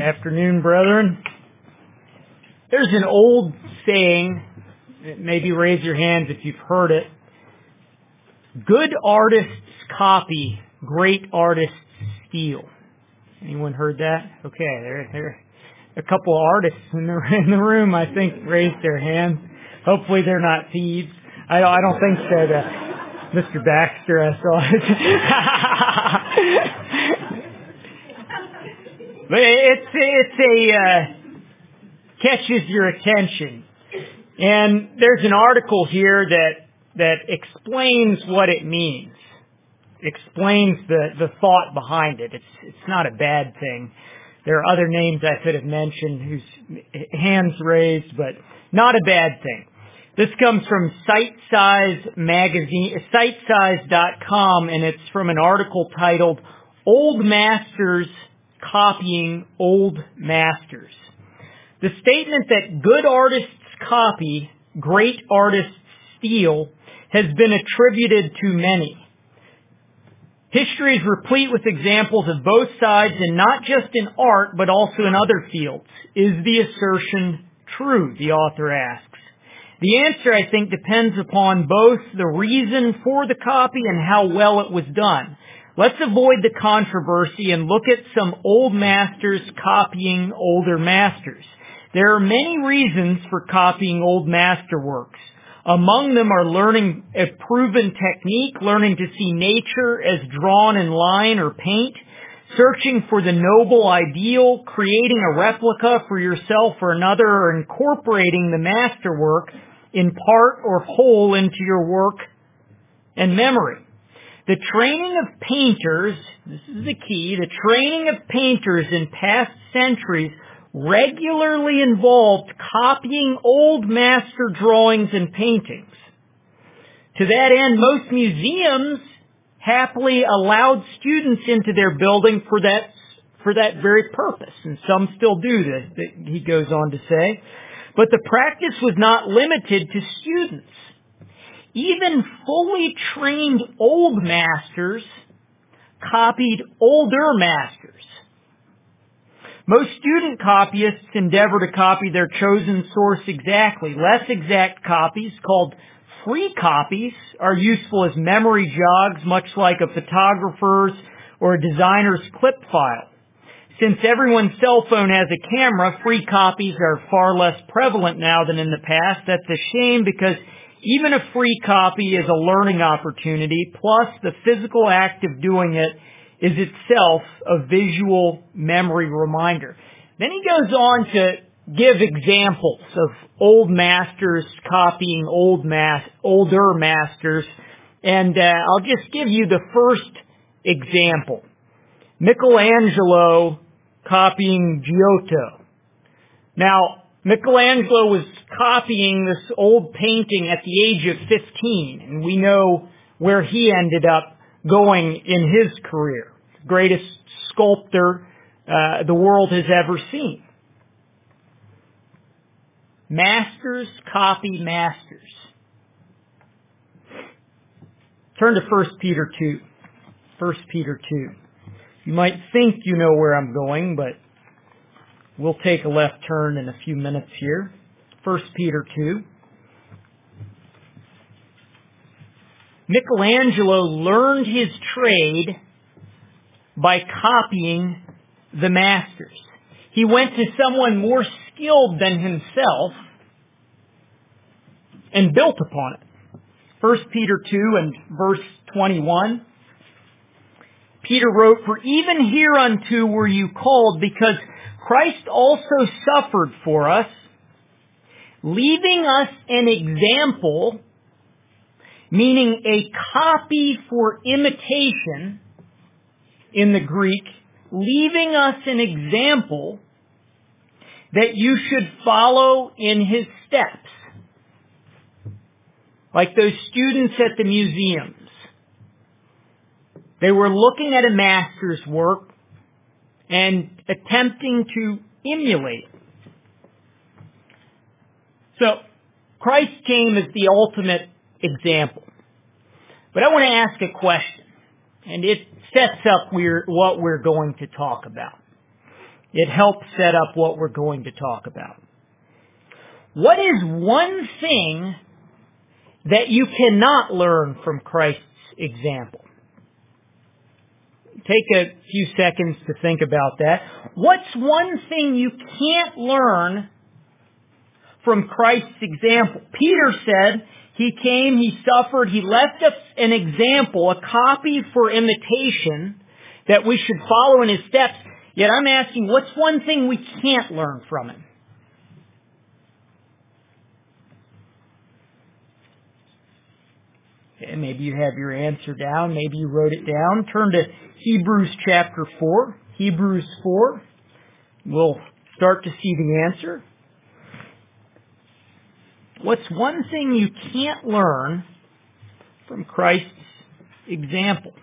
Afternoon, brethren. There's an old saying, maybe raise your hands if you've heard it. Good artists copy, great artists steal. Anyone heard that? Okay, there a couple of artists in the room, I think, raised their hands. Hopefully they're not thieves. I don't think that, Mr. Baxter, I saw it. But it's catches your attention. And there's an article here that explains what it means. Explains the thought behind it. It's not a bad thing. There are other names I could have mentioned whose hands raised, but not a bad thing. This comes from SiteSize magazine, sitesize.com, and it's from an article titled Old Masters Copying Old Masters. The statement that good artists copy, great artists steal has been attributed to many. History is replete with examples of both sides, and not just in art, but also in other fields. Is the assertion true, the author asks? The answer, I think, depends upon both the reason for the copy and how well it was done. Let's avoid the controversy and look at some old masters copying older masters. There are many reasons for copying old masterworks. Among them are learning a proven technique, learning to see nature as drawn in line or paint, searching for the noble ideal, creating a replica for yourself or another, or incorporating the masterwork in part or whole into your work and memory. The training of painters, this is the key, the training of painters in past centuries regularly involved copying old master drawings and paintings. To that end, most museums happily allowed students into their building for that very purpose, and some still do this, he goes on to say. But the practice was not limited to students. Even fully trained old masters copied older masters. Most student copyists endeavor to copy their chosen source exactly. Less exact copies, called free copies, are useful as memory jogs, much like a photographer's or a designer's clip file. Since everyone's cell phone has a camera, free copies are far less prevalent now than in the past. That's a shame, because even a free copy is a learning opportunity, plus the physical act of doing it is itself a visual memory reminder. Then he goes on to give examples of old masters copying older masters, and I'll just give you the first example. Michelangelo copying Giotto. Now, Michelangelo was copying this old painting at the age of 15, and we know where he ended up going in his career. Greatest sculptor the world has ever seen. Masters copy masters. Turn to 1 Peter 2. 1 Peter 2. You might think you know where I'm going, but we'll take a left turn in a few minutes here. 1 Peter 2. Michelangelo learned his trade by copying the masters. He went to someone more skilled than himself and built upon it. 1 Peter 2 and verse 21. Peter wrote, "For even hereunto were you called, because Christ also suffered for us, leaving us an example," meaning a copy for imitation in the Greek, leaving us an example that you should follow in his steps. Like those students at the museums. They were looking at a master's work and attempting to emulate it. So, Christ came as the ultimate example. But I want to ask a question, and it sets up what we're going to talk about. It helps set up what we're going to talk about. What is one thing that you cannot learn from Christ's example? Take a few seconds to think about that. What's one thing you can't learn from Christ's example? Peter said he came, he suffered, he left us an example, a copy for imitation that we should follow in his steps. Yet I'm asking, what's one thing we can't learn from him? Okay, maybe you have your answer down. Maybe you wrote it down. Turn to Hebrews chapter 4. Hebrews 4. We'll start to see the answer. What's one thing you can't learn from Christ's example?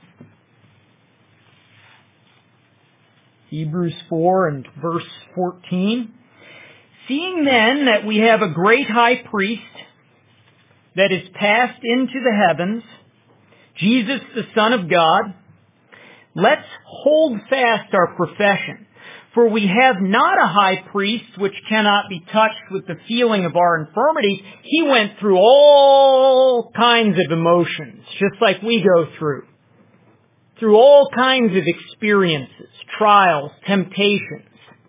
Hebrews 4 and verse 14. Seeing then that we have a great high priest that is passed into the heavens, Jesus the Son of God, let's hold fast our profession. For we have not a high priest which cannot be touched with the feeling of our infirmities. He went through all kinds of emotions, just like we go through all kinds of experiences, trials, temptations.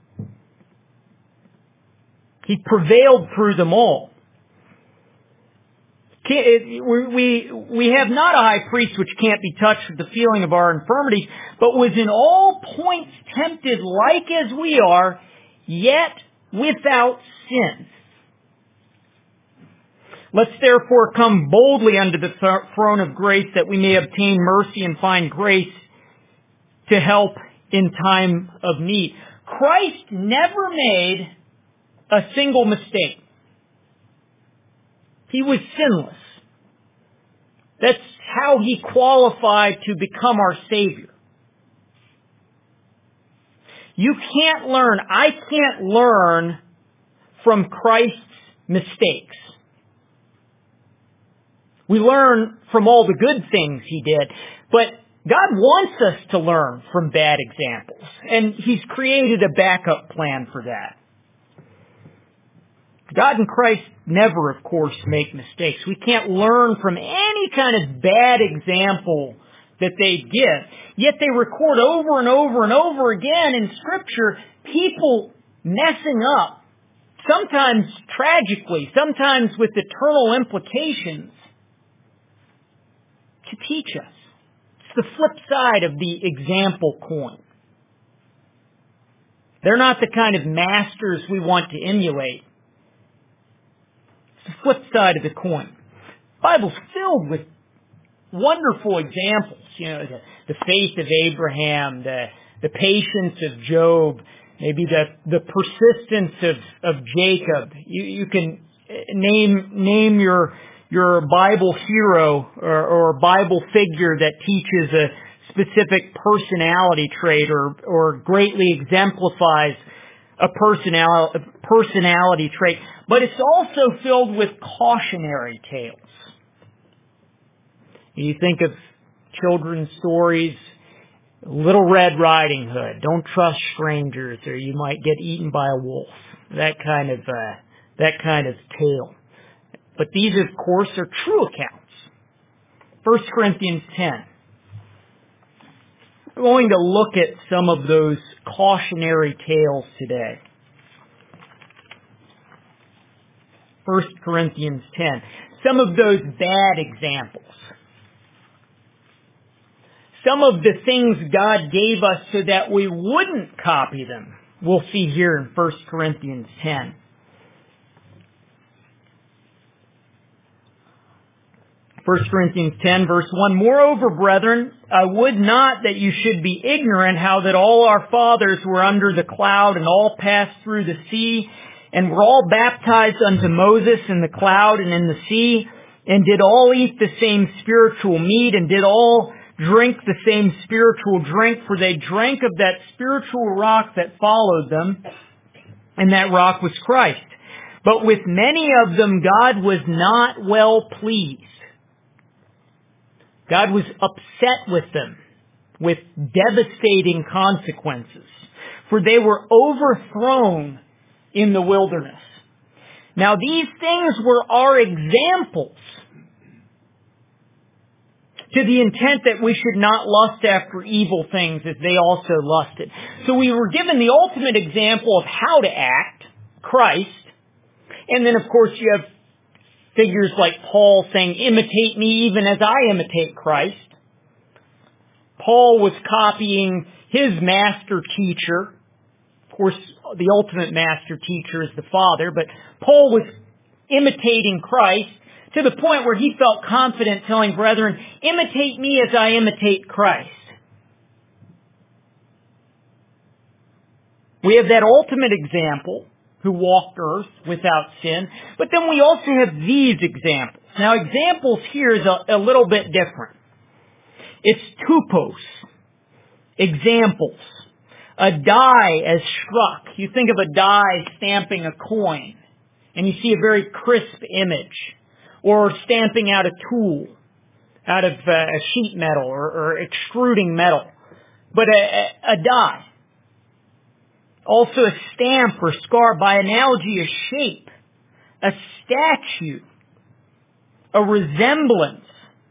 He prevailed through them all. We have not a high priest which can't be touched with the feeling of our infirmities, but was in all points tempted like as we are, yet without sin. Let's therefore come boldly unto the throne of grace that we may obtain mercy and find grace to help in time of need. Christ never made a single mistake. He was sinless. That's how he qualified to become our Savior. I can't learn from Christ's mistakes. We learn from all the good things he did, but God wants us to learn from bad examples, and he's created a backup plan for that. God and Christ never, of course, make mistakes. We can't learn from any kind of bad example that they give. Yet they record over and over and over again in Scripture people messing up, sometimes tragically, sometimes with eternal implications, to teach us. It's the flip side of the example coin. They're not the kind of masters we want to emulate. It's the flip side of the coin. The Bible's filled with wonderful examples. You know, the faith of Abraham, the patience of Job, maybe the persistence of Jacob. You can name your Bible hero or Bible figure that teaches a specific personality trait or greatly exemplifies a personality trait. But it's also filled with cautionary tales. You think of children's stories, Little Red Riding Hood, don't trust strangers or you might get eaten by a wolf. That kind of tale. But these, of course, are true accounts. 1 Corinthians 10. We're going to look at some of those cautionary tales today. 1 Corinthians 10. Some of those bad examples. Some of the things God gave us so that we wouldn't copy them. We'll see here in 1 Corinthians 10. 1 Corinthians 10 verse 1, Moreover, brethren, I would not that you should be ignorant how that all our fathers were under the cloud and all passed through the sea and were all baptized unto Moses in the cloud and in the sea and did all eat the same spiritual meat and did all drink the same spiritual drink, for they drank of that spiritual rock that followed them, and that rock was Christ. But with many of them God was not well pleased. God was upset with them with devastating consequences. for they were overthrown in the wilderness. Now these things were our examples, to the intent that we should not lust after evil things as they also lusted. So we were given the ultimate example of how to act, Christ. And then of course you have figures like Paul saying, imitate me even as I imitate Christ. Paul was copying his master teacher. Of course, the ultimate master teacher is the Father, but Paul was imitating Christ to the point where he felt confident telling brethren, imitate me as I imitate Christ. We have that ultimate example who walked earth without sin, but then we also have these examples. Now examples here is a little bit different. It's tupos, examples. A die as struck. You think of a die stamping a coin, and you see a very crisp image. Or stamping out a tool, out of sheet metal or extruding metal. But a die. Also a stamp or scar, by analogy, a shape, a statue, a resemblance,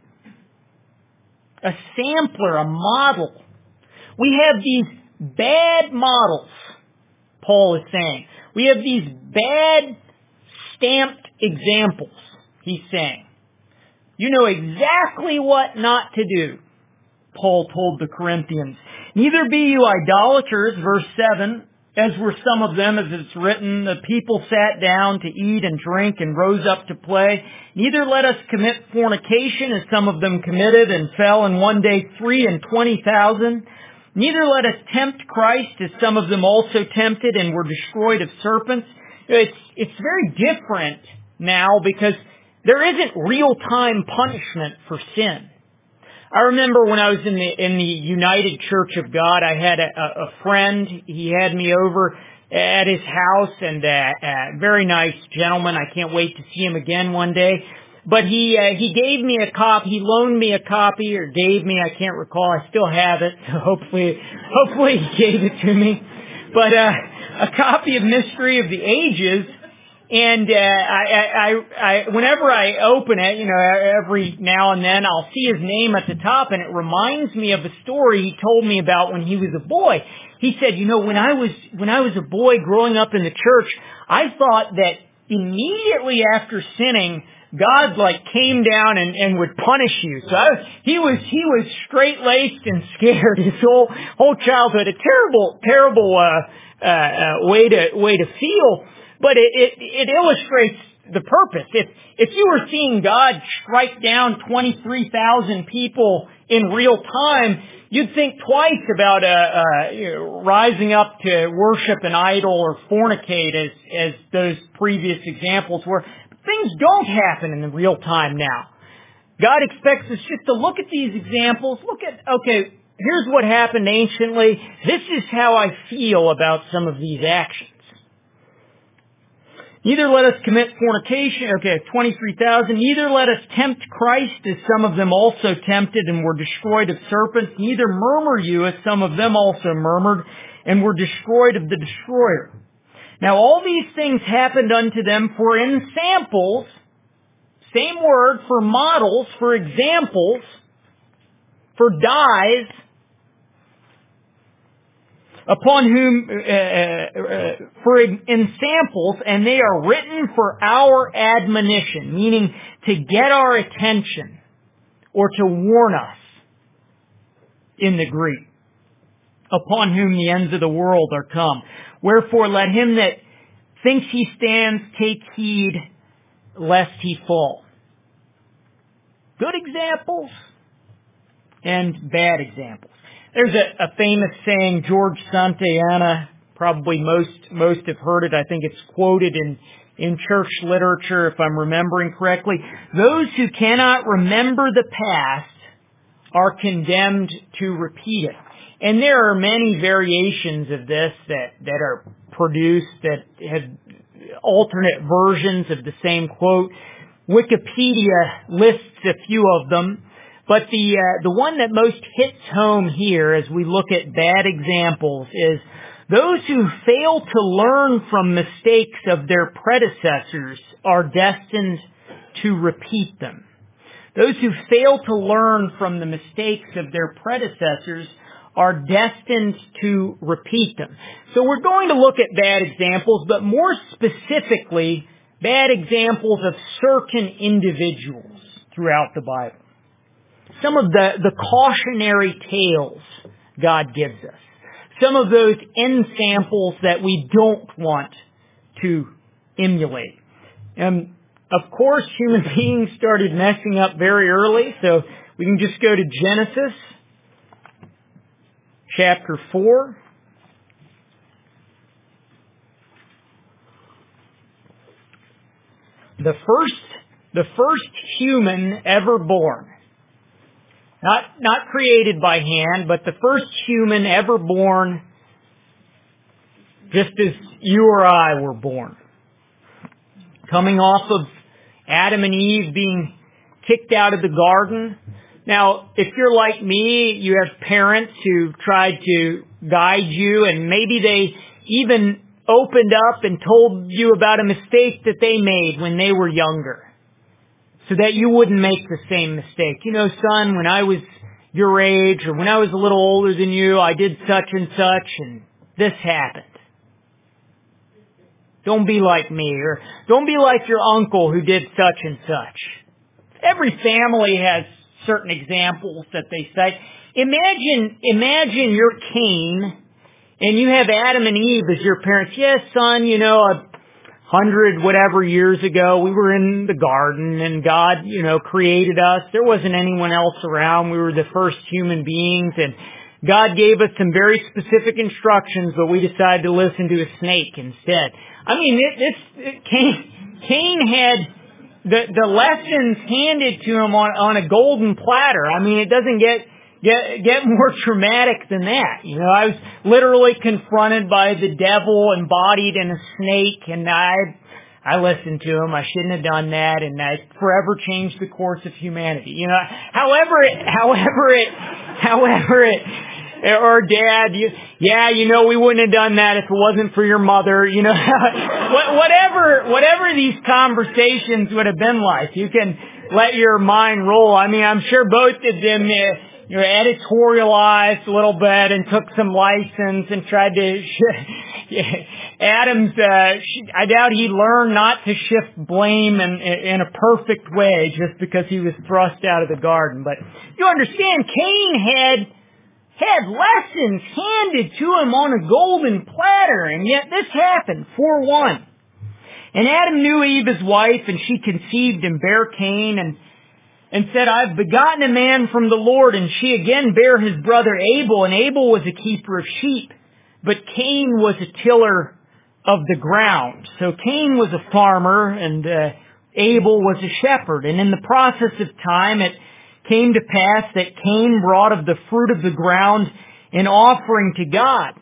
a sampler, a model. We have these bad models, Paul is saying. We have these bad stamped examples, he's saying. You know exactly what not to do, Paul told the Corinthians. Neither be you idolaters, verse 7, as were some of them, as it's written, the people sat down to eat and drink and rose up to play. Neither let us commit fornication, as some of them committed and fell in one day 23,000. Neither let us tempt Christ, as some of them also tempted and were destroyed of serpents. It's very different now because there isn't real-time punishment for sin. I remember when I was in the United Church of God, I had a friend. He had me over at his house, and a very nice gentleman. I can't wait to see him again one day. But he gave me a copy. He loaned me a copy, or gave me. I can't recall. I still have it. So hopefully he gave it to me. But a copy of Mystery of the Ages. And I whenever I open it, every now and then I'll see his name at the top, and it reminds me of a story he told me about when he was a boy. He said, when I was a boy growing up in the church, I thought that immediately after sinning, God came down and would punish you. So he was straight-laced and scared his whole childhood. A terrible way to feel. But it illustrates the purpose. If you were seeing God strike down 23,000 people in real time, you'd think twice about rising up to worship an idol or fornicate, as those previous examples were. Things don't happen in real time now. God expects us just to look at these examples. Okay, here's what happened anciently. This is how I feel about some of these actions. Neither let us commit fornication, 23,000. Neither let us tempt Christ, as some of them also tempted and were destroyed of serpents. Neither murmur you, as some of them also murmured and were destroyed of the destroyer. Now all these things happened unto them for ensamples, same word, for models, for examples, for dies, upon whom, for ensamples, and they are written for our admonition, meaning to get our attention or to warn us in the Greek, upon whom the ends of the world are come. Wherefore let him that thinks he stands take heed lest he fall. Good examples and bad examples. There's a famous saying, George Santayana, probably most have heard it. I think it's quoted in church literature, if I'm remembering correctly. Those who cannot remember the past are condemned to repeat it. And there are many variations of this that are produced that have alternate versions of the same quote. Wikipedia lists a few of them. But the one that most hits home here as we look at bad examples is, Those who fail to learn from mistakes of their predecessors are destined to repeat them. Those who fail to learn from the mistakes of their predecessors are destined to repeat them. So we're going to look at bad examples, but more specifically, bad examples of certain individuals throughout the Bible. Some of the cautionary tales God gives us. Some of those ensamples that we don't want to emulate. And of course, human beings started messing up very early, so we can just go to Genesis chapter 4. The first human ever born. Not created by hand, but the first human ever born just as you or I were born. Coming off of Adam and Eve being kicked out of the garden. Now, if you're like me, you have parents who tried to guide you, and maybe they even opened up and told you about a mistake that they made when they were younger, so that you wouldn't make the same mistake. You know, son, when I was your age, or when I was a little older than you, I did such and such, and this happened. Don't be like me, or don't be like your uncle who did such and such. Every family has certain examples that they cite. Imagine you're Cain, and you have Adam and Eve as your parents. Yes, son, 100 whatever years ago, we were in the garden, and God, created us. There wasn't anyone else around. We were the first human beings, and God gave us some very specific instructions, but we decided to listen to a snake instead. I mean, Cain had the lessons handed to him on a golden platter. I mean, it doesn't get more traumatic than that. I was literally confronted by the devil embodied in a snake, and I listened to him. I shouldn't have done that, and I forever changed the course of humanity. Or dad, we wouldn't have done that if it wasn't for your mother. Whatever these conversations would have been like, you can let your mind roll. I mean, I'm sure both of them, editorialized a little bit and took some license and tried to. Adam's, I doubt he learned not to shift blame in a perfect way just because he was thrust out of the garden. But you understand, Cain had lessons handed to him on a golden platter, and yet this happened, 4-1. And Adam knew Eve his wife, and she conceived and bare Cain, and said, I've begotten a man from the Lord. And she again bare his brother Abel, and Abel was a keeper of sheep, but Cain was a tiller of the ground. So Cain was a farmer, and Abel was a shepherd. And in the process of time, it came to pass that Cain brought of the fruit of the ground an offering to God.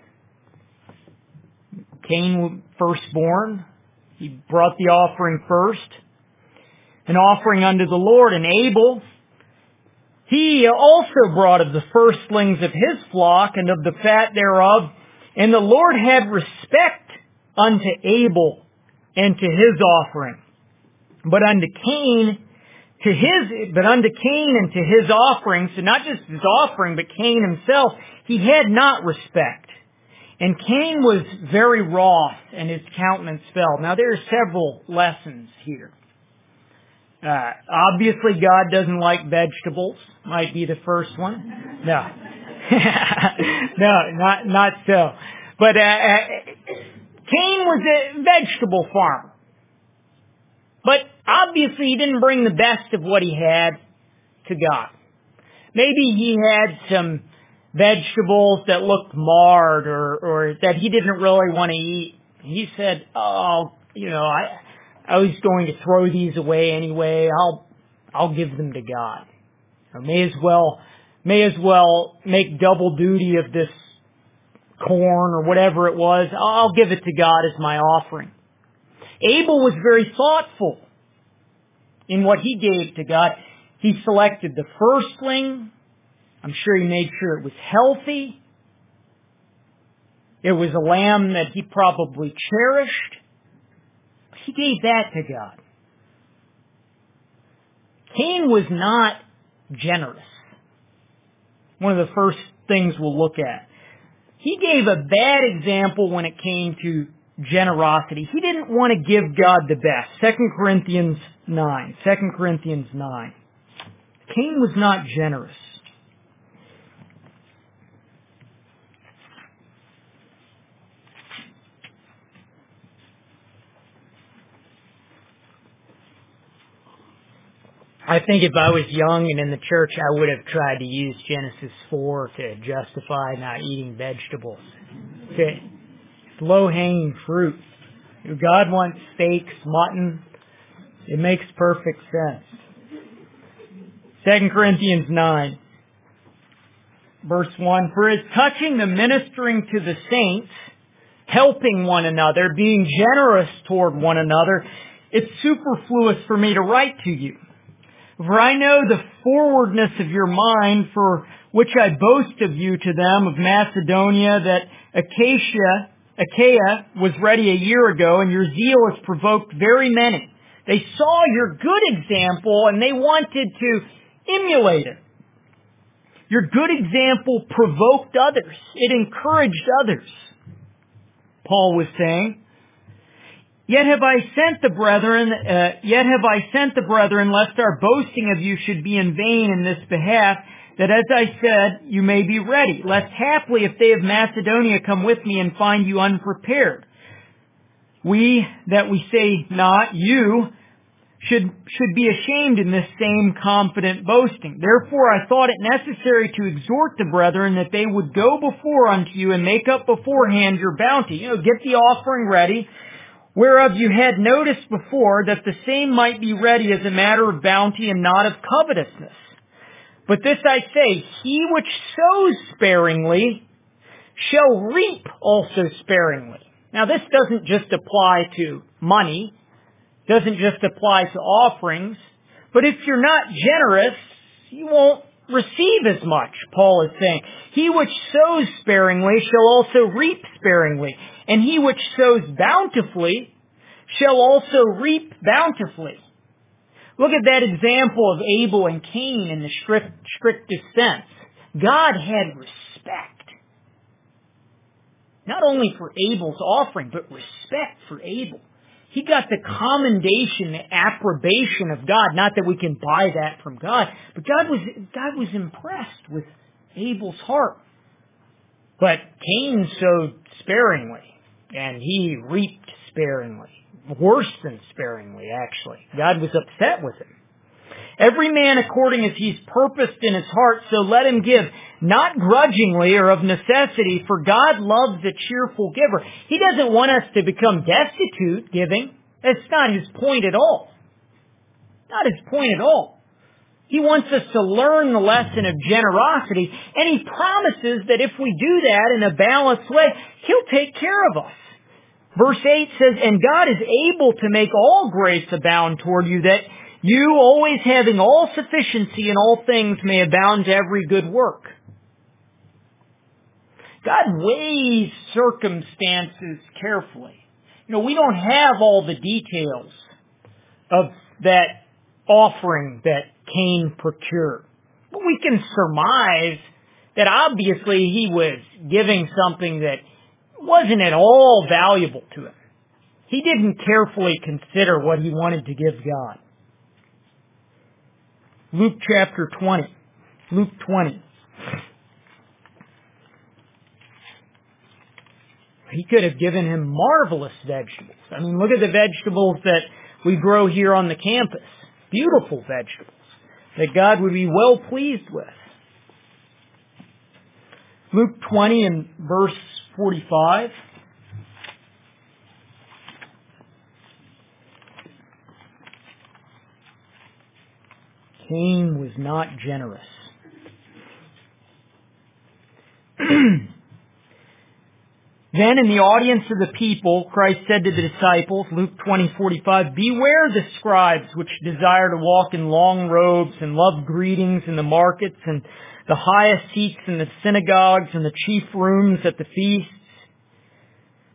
Cain, firstborn, he brought the offering first, an offering unto the Lord. And Abel, he also brought of the firstlings of his flock and of the fat thereof. And the Lord had respect unto Abel and to his offering. But unto Cain and to his offering, so not just his offering, but Cain himself, he had not respect. And Cain was very wroth, and his countenance fell. Now there are several lessons here. Obviously God doesn't like vegetables. Might be the first one. No. No, not so. But Cain was a vegetable farmer. But obviously he didn't bring the best of what he had to God. Maybe he had some vegetables that looked marred or that he didn't really want to eat. He said, I was going to throw these away anyway. I'll give them to God. I may as well make double duty of this corn or whatever it was. I'll give it to God as my offering. Abel was very thoughtful in what he gave to God. He selected the firstling. I'm sure he made sure it was healthy. It was a lamb that he probably cherished. He gave that to God. Cain was not generous. One of the first things we'll look at. He gave a bad example when it came to generosity. He didn't want to give God the best. 2 Corinthians 9. 2 Corinthians 9. Cain was not generous. I think if I was young and in the church, I would have tried to use Genesis 4 to justify not eating vegetables. Okay. It's low-hanging fruit. If God wants steaks, mutton, it makes perfect sense. 2 Corinthians 9, verse 1, For as touching the ministering to the saints, helping one another, being generous toward one another, it's superfluous for me to write to you. For I know the forwardness of your mind, for which I boast of you to them of Macedonia, that Achaia was ready a year ago, and your zeal has provoked very many. They saw your good example, and they wanted to emulate it. Your good example provoked others. It encouraged others. Paul was saying, Yet have I sent the brethren, lest our boasting of you should be in vain in this behalf, that as I said, you may be ready, lest haply if they of Macedonia come with me and find you unprepared. We, that we say not, you, should be ashamed in this same confident boasting. Therefore I thought it necessary to exhort the brethren that they would go before unto you and make up beforehand your bounty. Get the offering ready, whereof you had noticed before, that the same might be ready as a matter of bounty and not of covetousness. But this I say, he which sows sparingly shall reap also sparingly. Now this doesn't just apply to money, doesn't just apply to offerings, but if you're not generous, you won't receive as much, Paul is saying. He which sows sparingly shall also reap sparingly, and he which sows bountifully shall also reap bountifully. Look at that example of Abel and Cain in the strictest sense. God had respect. Not only for Abel's offering, but respect for Abel. He got the commendation, the approbation of God. Not that we can buy that from God, but God was impressed with Abel's heart. But Cain sowed sparingly, and he reaped sparingly. Worse than sparingly, actually. God was upset with him. Every man according as he's purposed in his heart, so let him give, not grudgingly or of necessity, for God loves a cheerful giver. He doesn't want us to become destitute giving. That's not his point at all. Not his point at all. He wants us to learn the lesson of generosity, and he promises that if we do that in a balanced way, he'll take care of us. Verse 8 says, And God is able to make all grace abound toward you, that you, always having all sufficiency in all things, may abound to every good work. God weighs circumstances carefully. We don't have all the details of that offering that Cain procured. But we can surmise that obviously he was giving something that wasn't at all valuable to him. He didn't carefully consider what he wanted to give God. Luke chapter 20. Luke 20. He could have given him marvelous vegetables. Look at the vegetables that we grow here on the campus. Beautiful vegetables that God would be well pleased with. Luke 20 and verse 45. Cain was not generous. Then in the audience of the people, Christ said to the disciples, Luke 20:45, Beware the scribes which desire to walk in long robes and love greetings in the markets and the highest seats in the synagogues and the chief rooms at the feasts,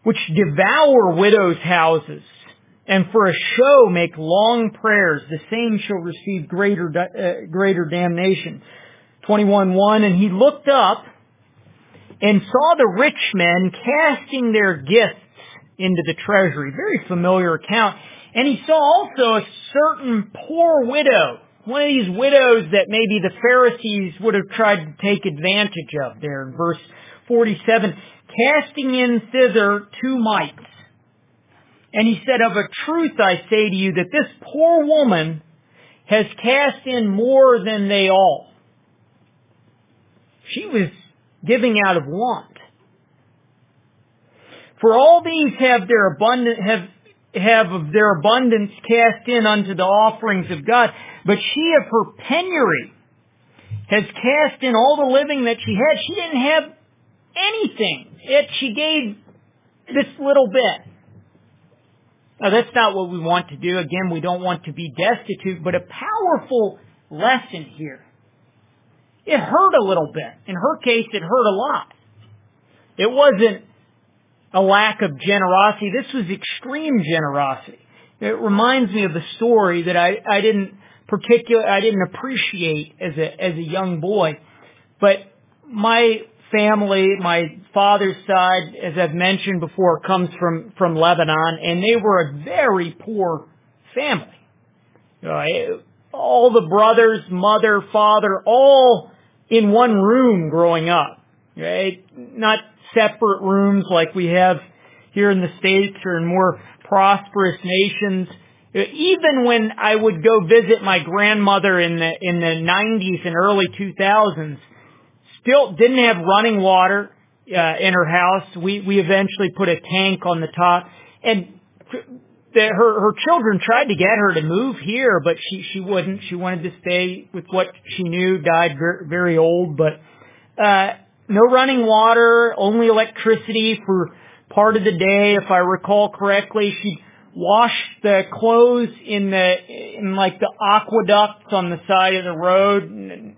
which devour widows' houses, and for a show make long prayers, the same shall receive greater damnation. 21:1, and he looked up and saw the rich men casting their gifts into the treasury. Very familiar account. And he saw also a certain poor widow, one of these widows that maybe the Pharisees would have tried to take advantage of there in verse 47, casting in thither 2 mites. And he said, of a truth I say to you that this poor woman has cast in more than they all. She was giving out of want. For all these have of their abundance cast in unto the offerings of God, but she of her penury has cast in all the living that she had. She didn't have anything, yet she gave this little bit. Now that's not what we want to do. Again, we don't want to be destitute, but a powerful lesson here. It hurt a little bit. In her case, it hurt a lot. It wasn't a lack of generosity. This was extreme generosity. It reminds me of the story that I didn't appreciate as a young boy. But my family, my father's side, as I've mentioned before, comes from Lebanon, and they were a very poor family. All the brothers, mother, father, all in one room growing up, right? Not separate rooms like we have here in the States or in more prosperous nations. Even when I would go visit my grandmother in the 90s and early 2000s, still didn't have running water in her house. We eventually put a tank on the top, and her children tried to get her to move here, but she wouldn't. She wanted to stay with what she knew. Died very, very old, but no running water, only electricity for part of the day, if I recall correctly. She'd wash the clothes in like the aqueducts on the side of the road,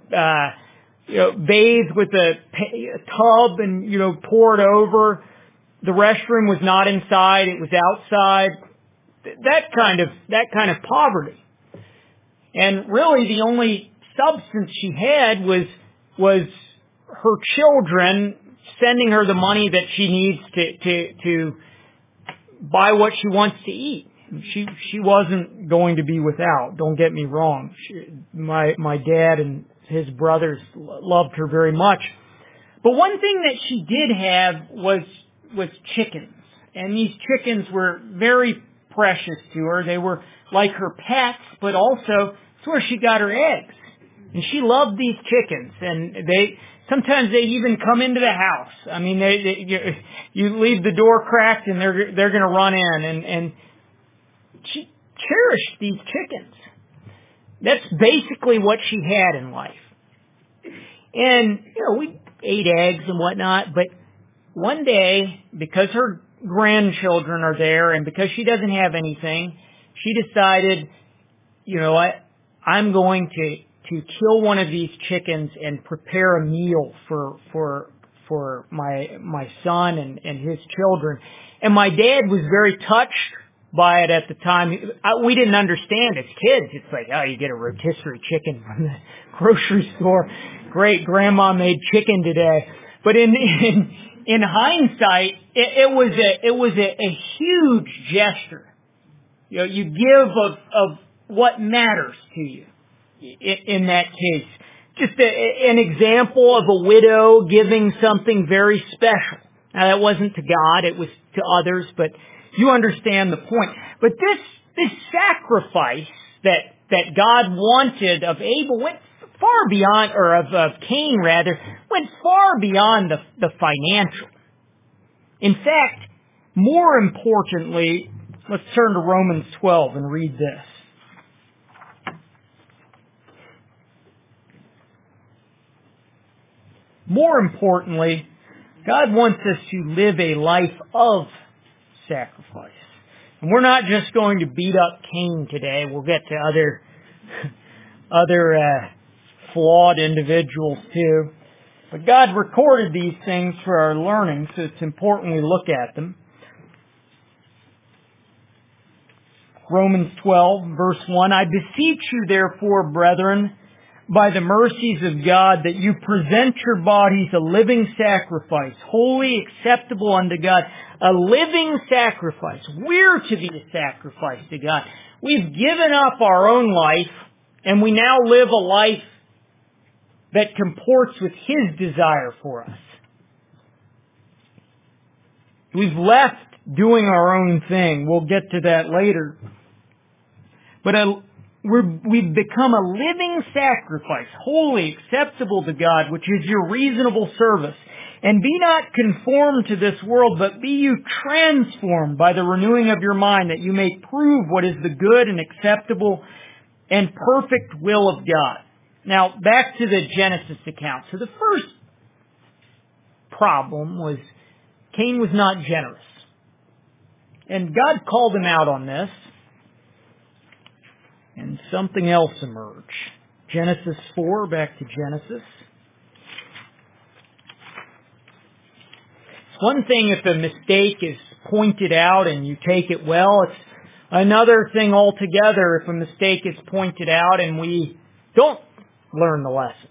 bathe with a tub and, pour it over. The restroom was not inside, it was outside. That kind of poverty. And really the only substance she had was her children sending her the money that she needs to buy what she wants to eat. She wasn't going to be without. Don't get me wrong. My dad and his brothers loved her very much. But one thing that she did have was chickens. And these chickens were very precious to her. They were like her pets, but also it's where she got her eggs. And she loved these chickens, and sometimes they even come into the house. I mean, you leave the door cracked, and they're going to run in, and she cherished these chickens. That's basically what she had in life. And we ate eggs and whatnot, but one day, because her grandchildren are there, and because she doesn't have anything, she decided, you know what, I'm going to kill one of these chickens and prepare a meal for my son and his children. And my dad was very touched by it at the time. We didn't understand as kids. It's like, oh, you get a rotisserie chicken from the grocery store. Great, grandma made chicken today. But in hindsight, it was a huge gesture. You give of what matters to you. In that case, just an example of a widow giving something very special. Now that wasn't to God, it was to others, but you understand the point. But this sacrifice that God wanted of Abel went far beyond, or of Cain rather, went far beyond the financial. In fact, more importantly, let's turn to Romans 12 and read this. More importantly, God wants us to live a life of sacrifice. And we're not just going to beat up Cain today. We'll get to other flawed individuals too. But God recorded these things for our learning, so it's important we look at them. Romans 12, verse 1, I beseech you therefore, brethren, by the mercies of God, that you present your bodies a living sacrifice, holy, acceptable unto God, a living sacrifice. We're to be a sacrifice to God. We've given up our own life, and we now live a life that comports with His desire for us. We've left doing our own thing. We'll get to that later. But we've become a living sacrifice, holy, acceptable to God, which is your reasonable service. And be not conformed to this world, but be you transformed by the renewing of your mind, that you may prove what is the good and acceptable and perfect will of God. Now, back to the Genesis account. So the first problem was Cain was not generous. And God called him out on this. And something else emerged. Genesis 4, back to Genesis. It's one thing if a mistake is pointed out and you take it well. It's another thing altogether if a mistake is pointed out and we don't learn the lesson.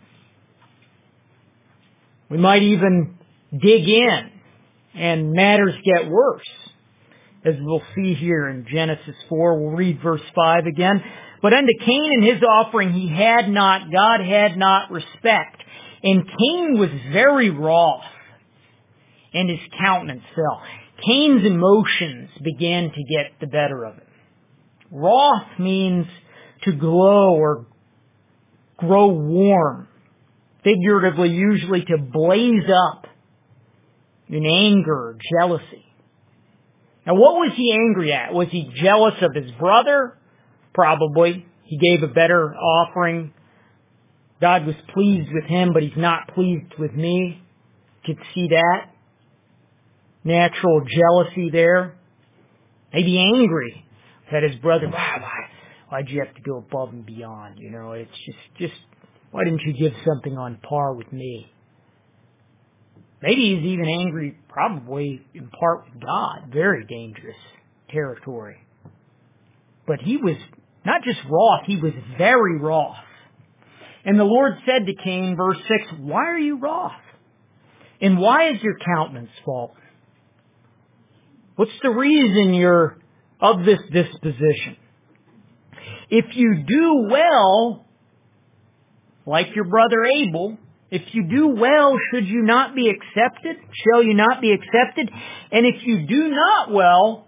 We might even dig in and matters get worse. As we'll see here in Genesis 4, we'll read verse 5 again. But unto Cain and his offering God had not respect. And Cain was very wroth, and his countenance fell. Cain's emotions began to get the better of him. Wroth means to glow or grow warm. Figuratively, usually to blaze up in anger or jealousy. Now, what was he angry at? Was he jealous of his brother? Probably. He gave a better offering. God was pleased with him, but He's not pleased with me. You could see that. Natural jealousy there. Maybe angry at his brother. Why'd you have to go above and beyond? You know, it's just why didn't you give something on par with me? Maybe he's even angry, probably in part with God. Very dangerous territory. But he was not just wroth, he was very wroth. And the Lord said to Cain, verse 6, why are you wroth? And why is your countenance fallen? What's the reason you're of this disposition? If you do well, like your brother Abel, if you do well, should you not be accepted? Shall you not be accepted? And if you do not well,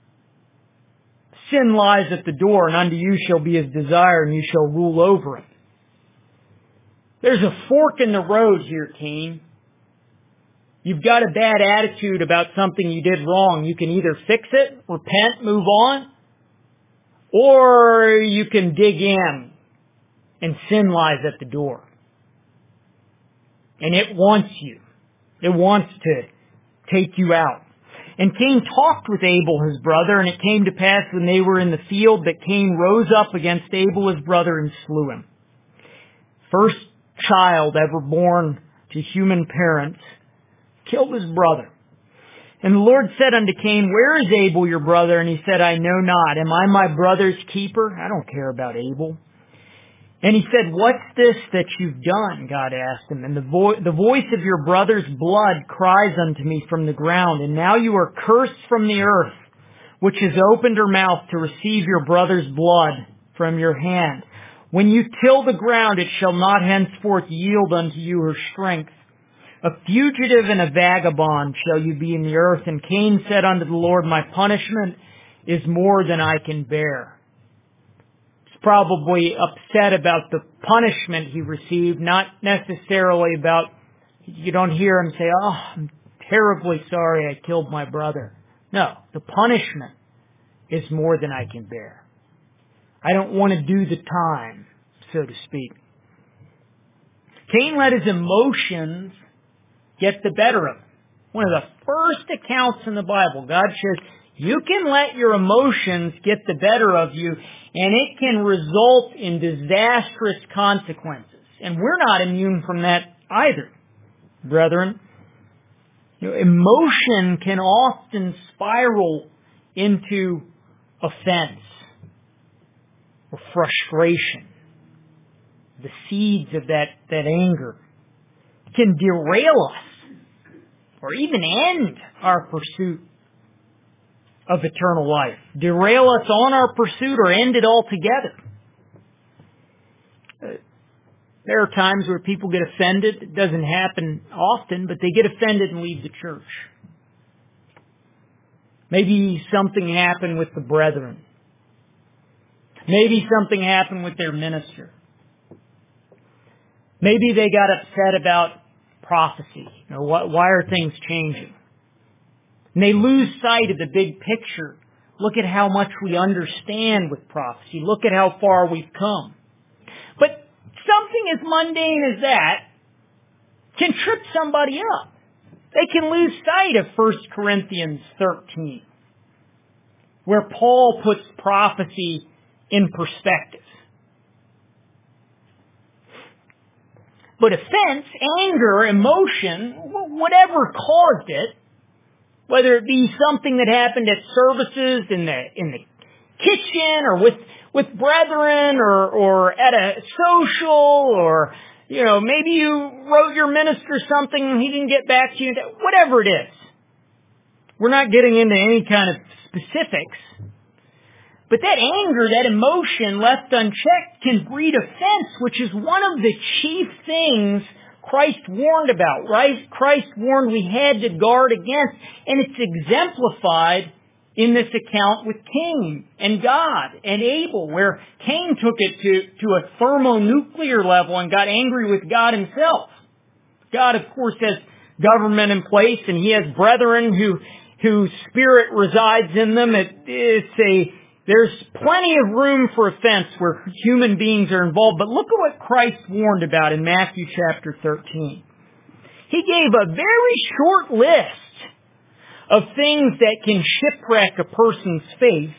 sin lies at the door, and unto you shall be His desire, and you shall rule over it. There's a fork in the road here, Cain. You've got a bad attitude about something you did wrong. You can either fix it, repent, move on, or you can dig in, and sin lies at the door. And it wants you. It wants to take you out. And Cain talked with Abel, his brother, and it came to pass when they were in the field that Cain rose up against Abel, his brother, and slew him. First child ever born to human parents killed his brother. And the Lord said unto Cain, where is Abel, your brother? And he said, I know not. Am I my brother's keeper? I don't care about Abel. And he said, what's this that you've done? God asked him. And the voice of your brother's blood cries unto me from the ground. And now you are cursed from the earth, which has opened her mouth to receive your brother's blood from your hand. When you till the ground, it shall not henceforth yield unto you her strength. A fugitive and a vagabond shall you be in the earth. And Cain said unto the Lord, my punishment is more than I can bear. Probably upset about the punishment he received, not necessarily about, you don't hear him say, oh, I'm terribly sorry I killed my brother. No, the punishment is more than I can bear. I don't want to do the time, so to speak. Cain let his emotions get the better of him. One of the first accounts in the Bible, God says, you can let your emotions get the better of you, and it can result in disastrous consequences. And we're not immune from that either, brethren. Emotion can often spiral into offense or frustration, the seeds of that anger, can derail us or even end our pursuit of eternal life. Derail us on our pursuit or end it altogether. There are times where people get offended. It doesn't happen often, but they get offended and leave the church. Maybe something happened with the brethren. Maybe something happened with their minister. Maybe they got upset about prophecy. Why are things changing? And they lose sight of the big picture. Look at how much we understand with prophecy. Look at how far we've come. But something as mundane as that can trip somebody up. They can lose sight of 1 Corinthians 13, where Paul puts prophecy in perspective. But offense, anger, emotion, whatever caused it, whether it be something that happened at services in the kitchen or with brethren or at a social, or maybe you wrote your minister something and he didn't get back to you, whatever it is. We're not getting into any kind of specifics. But that anger, that emotion left unchecked can breed offense, which is one of the chief things Christ warned about, right? Christ warned we had to guard against, and it's exemplified in this account with Cain and God and Abel, where Cain took it to a thermonuclear level and got angry with God himself. God, of course, has government in place, and he has brethren whose spirit resides in them. There's plenty of room for offense where human beings are involved. But look at what Christ warned about in Matthew chapter 13. He gave a very short list of things that can shipwreck a person's faith.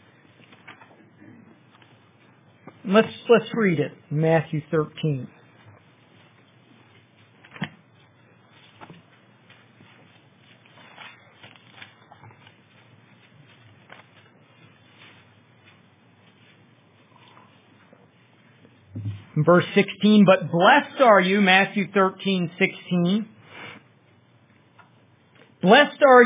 Let's read it. Matthew 13. Verse 16, but blessed are you, Matthew 13:16. Blessed are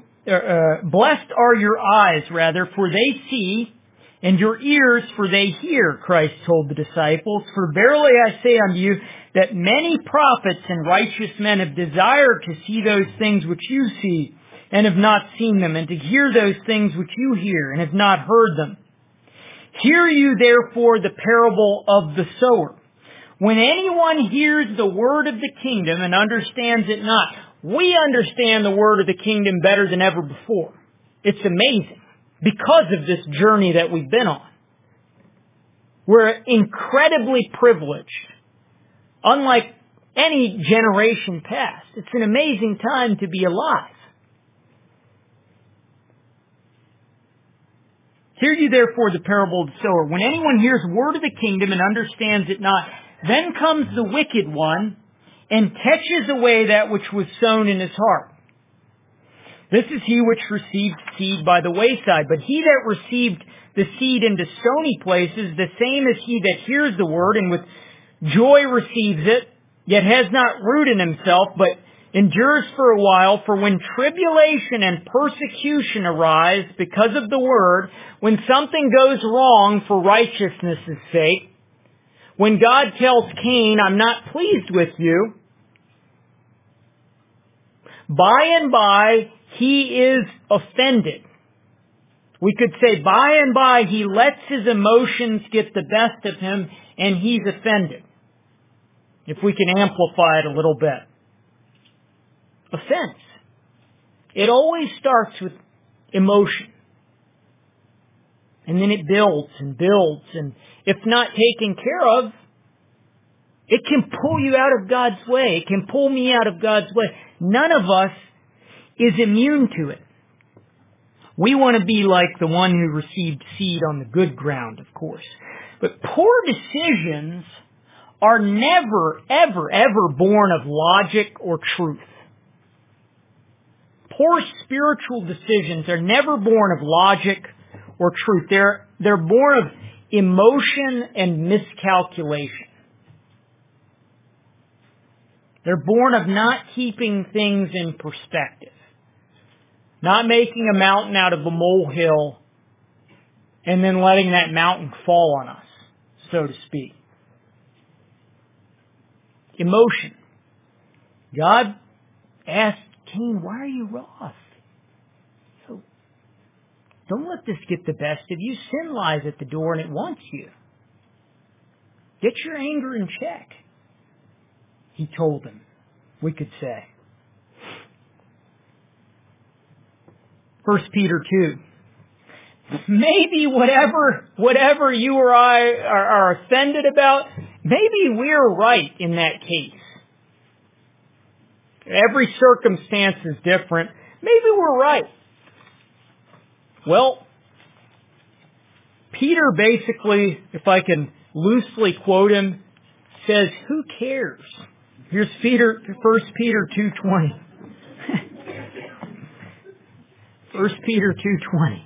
your eyes, for they see, and your ears, for they hear, Christ told the disciples. For verily I say unto you, that many prophets and righteous men have desired to see those things which you see, and have not seen them, and to hear those things which you hear, and have not heard them. Hear you therefore the parable of the sower. When anyone hears the word of the kingdom and understands it not, we understand the word of the kingdom better than ever before. It's amazing because of this journey that we've been on. We're incredibly privileged, unlike any generation past. It's an amazing time to be alive. Hear you therefore the parable of the sower. When anyone hears the word of the kingdom and understands it not, then comes the wicked one and catches away that which was sown in his heart. This is he which received seed by the wayside. But he that received the seed into stony places, the same is he that hears the word and with joy receives it, yet has not root in himself, but endures for a while. For when tribulation and persecution arise because of the word, when something goes wrong for righteousness' sake, when God tells Cain, I'm not pleased with you, by and by he is offended. We could say by and by he lets his emotions get the best of him and he's offended. If we can amplify it a little bit. Offense. It always starts with emotion. And then it builds and builds, and if not taken care of, it can pull you out of God's way. It can pull me out of God's way. None of us is immune to it. We want to be like the one who received seed on the good ground, of course. But poor decisions are never, ever, ever born of logic or truth. Poor spiritual decisions are never born of logic or truth. They're born of emotion and miscalculation. They're born of not keeping things in perspective. Not making a mountain out of a molehill and then letting that mountain fall on us, so to speak. Emotion. God asked Cain, why are you wroth? So, don't let this get the best of you. Sin lies at the door and it wants you. Get your anger in check. He told him, we could say. 1 Peter 2. Maybe whatever you or I are offended about, maybe we're right in that case. Every circumstance is different. Maybe we're right. Well, Peter basically, if I can loosely quote him, says, who cares? Here's 1 Peter 2:20. 1 Peter 2:20.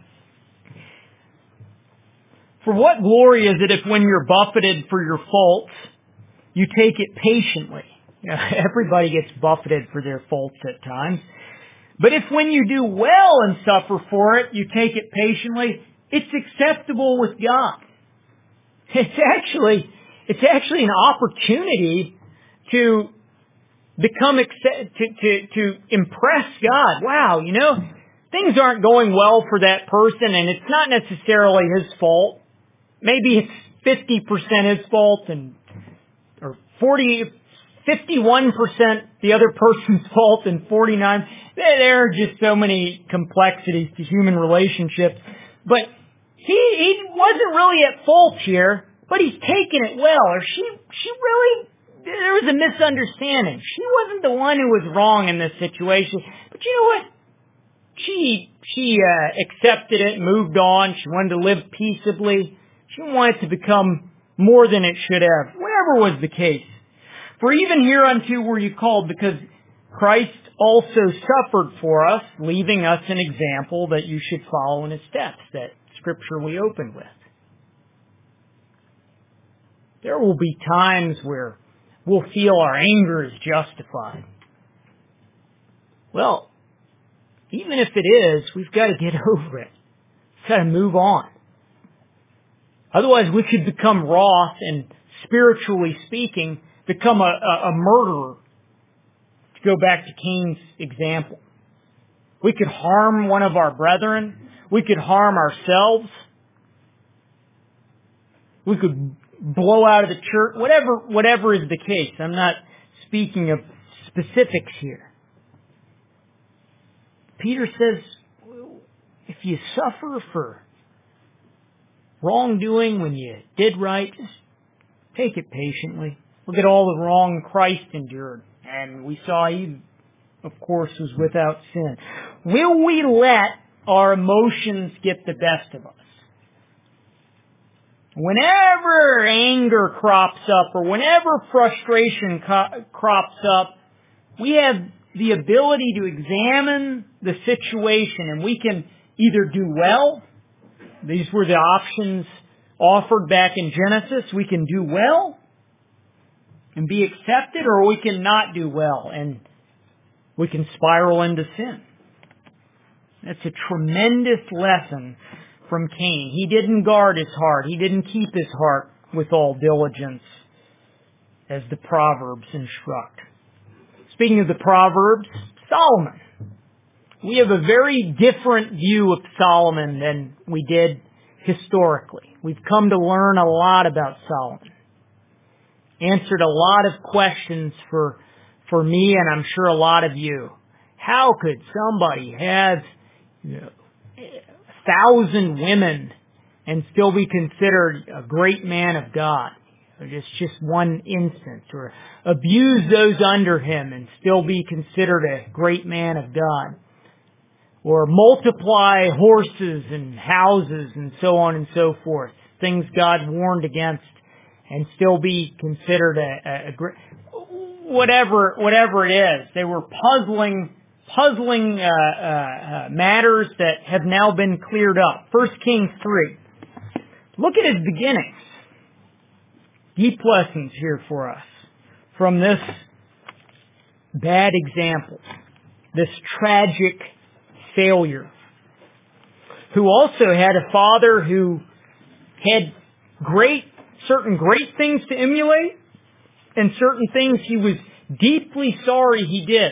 For what glory is it if when you're buffeted for your faults, you take it patiently? Everybody gets buffeted for their faults at times. But if when you do well and suffer for it, you take it patiently, it's acceptable with God. It's actually an opportunity to to impress God. Wow, things aren't going well for that person, and it's not necessarily his fault. Maybe it's 50% his fault or 51% the other person's fault and 49%. There are just so many complexities to human relationships. But he wasn't really at fault here, but he's taken it well. Or she really, there was a misunderstanding. She wasn't the one who was wrong in this situation. But you know what? She accepted it, moved on. She wanted to live peaceably. She wanted it to become more than it should have, whatever was the case. For even hereunto were you called, because Christ also suffered for us, leaving us an example that you should follow in his steps, that scripture we opened with. There will be times where we'll feel our anger is justified. Well, even if it is, we've got to get over it. We've got to move on. Otherwise, we could become wroth and, spiritually speaking, become a murderer. To go back to Cain's example. We could harm one of our brethren. We could harm ourselves. We could blow out of the church. Whatever is the case. I'm not speaking of specifics here. Peter says, if you suffer for wrongdoing when you did right, just take it patiently. Look at all the wrong Christ endured. And we saw he, of course, was without sin. Will we let our emotions get the best of us? Whenever anger crops up or whenever frustration crops up, we have the ability to examine the situation, and we can either do well. These were the options offered back in Genesis. We can do well and be accepted, or we can not do well and we can spiral into sin. That's a tremendous lesson from Cain. He didn't guard his heart. He didn't keep his heart with all diligence, as the Proverbs instruct. Speaking of the Proverbs, Solomon. We have a very different view of Solomon than we did historically. We've come to learn a lot about Solomon. Answered a lot of questions for me, and I'm sure a lot of you. How could somebody have 1,000 women and still be considered a great man of God? Or just one instance. Or abuse those under him and still be considered a great man of God. Or multiply horses and houses and so on and so forth. Things God warned against, and still be considered a great... Whatever it is. They were puzzling puzzling matters that have now been cleared up. 1 Kings 3. Look at his beginnings. Deep lessons here for us from this bad example, this tragic failure, who also had a father who had certain great things to emulate and certain things he was deeply sorry he did.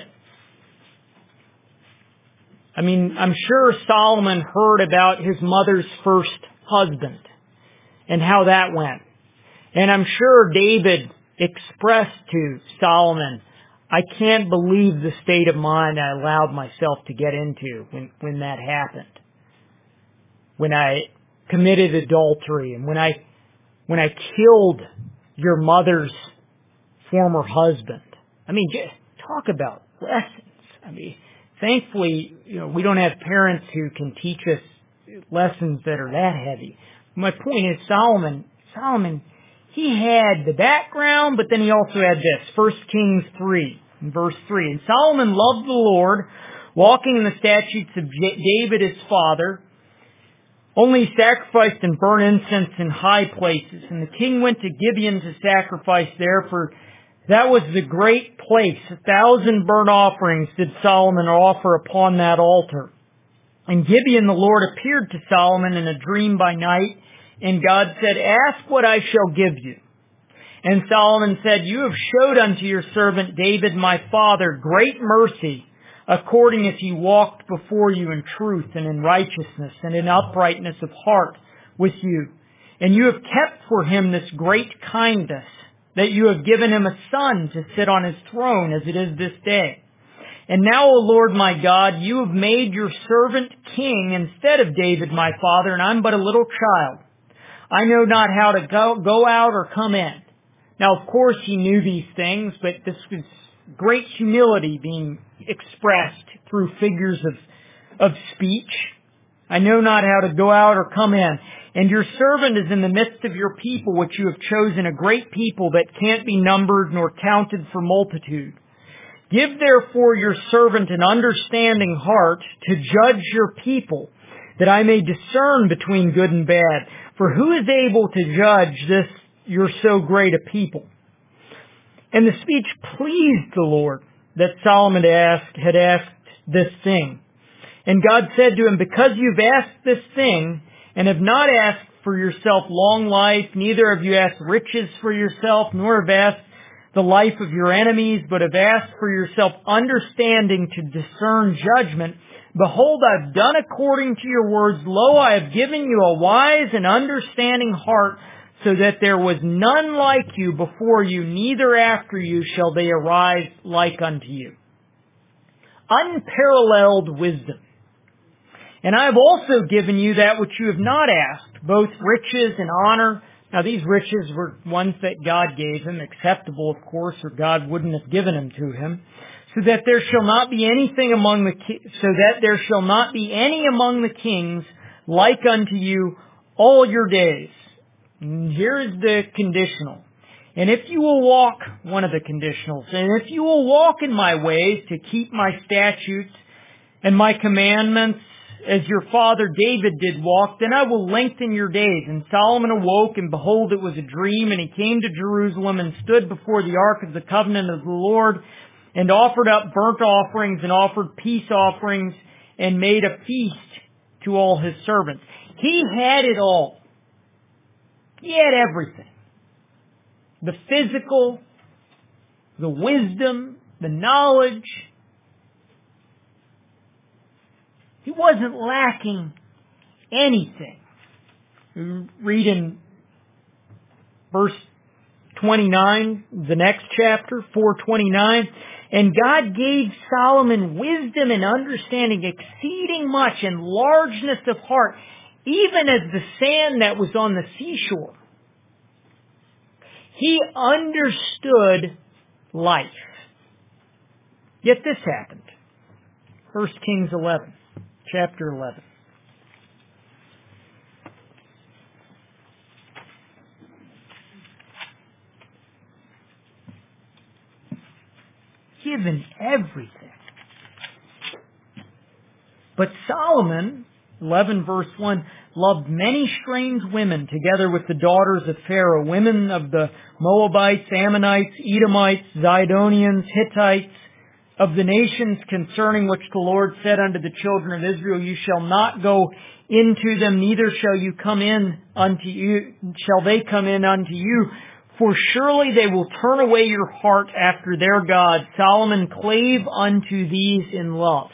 I mean, I'm sure Solomon heard about his mother's first husband and how that went. And I'm sure David expressed to Solomon, I can't believe the state of mind I allowed myself to get into when that happened. When I committed adultery and when I killed your mother's former husband. I mean, just talk about lessons. I mean, thankfully, we don't have parents who can teach us lessons that are that heavy. My point is Solomon, he had the background, but then he also had this. 1 Kings 3, verse 3. And Solomon loved the Lord, walking in the statutes of David his father. Only sacrificed and burnt incense in high places. And the king went to Gibeon to sacrifice there, for that was the great place. 1,000 burnt offerings did Solomon offer upon that altar. In Gibeon the Lord appeared to Solomon in a dream by night, and God said, ask what I shall give you. And Solomon said, you have showed unto your servant David my father great mercy, according as he walked before you in truth and in righteousness and in uprightness of heart with you. And you have kept for him this great kindness, that you have given him a son to sit on his throne as it is this day. And now, O Lord my God, you have made your servant king instead of David my father, and I'm but a little child. I know not how to go out or come in. Now, of course, he knew these things, but this was great humility being expressed through figures of speech. I know not how to go out or come in. And your servant is in the midst of your people, which you have chosen, a great people that can't be numbered nor counted for multitude. Give therefore your servant an understanding heart to judge your people, that I may discern between good and bad. For who is able to judge this your so great a people? And the speech pleased the Lord that Solomon had asked this thing. And God said to him, because you've asked this thing, and have not asked for yourself long life, neither have you asked riches for yourself, nor have asked the life of your enemies, but have asked for yourself understanding to discern judgment. Behold, I've done according to your words. Lo, I have given you a wise and understanding heart, so that there was none like you before you, neither after you shall they arise like unto you. Unparalleled wisdom. And I have also given you that which you have not asked, both riches and honor. Now these riches were ones that God gave him, acceptable of course, or God wouldn't have given them to him. So that there shall not be anything among any among the kings like unto you all your days. And here is the conditional. And if you will walk, one of the conditionals, and if you will walk in my ways to keep my statutes and my commandments, as your father David did walk, then I will lengthen your days. And Solomon awoke, and behold, it was a dream, and he came to Jerusalem and stood before the ark of the covenant of the Lord, and offered up burnt offerings and offered peace offerings, and made a feast to all his servants. He had it all. He had everything. The physical, the wisdom, the knowledge. He wasn't lacking anything. We read in verse 29, the next chapter, 4:29, and God gave Solomon wisdom and understanding exceeding much and largeness of heart, even as the sand that was on the seashore. He understood life. Yet this happened. 1 Kings 11. Chapter 11. Given everything. But Solomon, 11 verse 1, loved many strange women together with the daughters of Pharaoh, women of the Moabites, Ammonites, Edomites, Zidonians, Hittites, of the nations concerning which the Lord said unto the children of Israel, you shall not go into them, neither shall you come in unto you, shall they come in unto you, for surely they will turn away your heart after their God. Solomon clave unto these in love.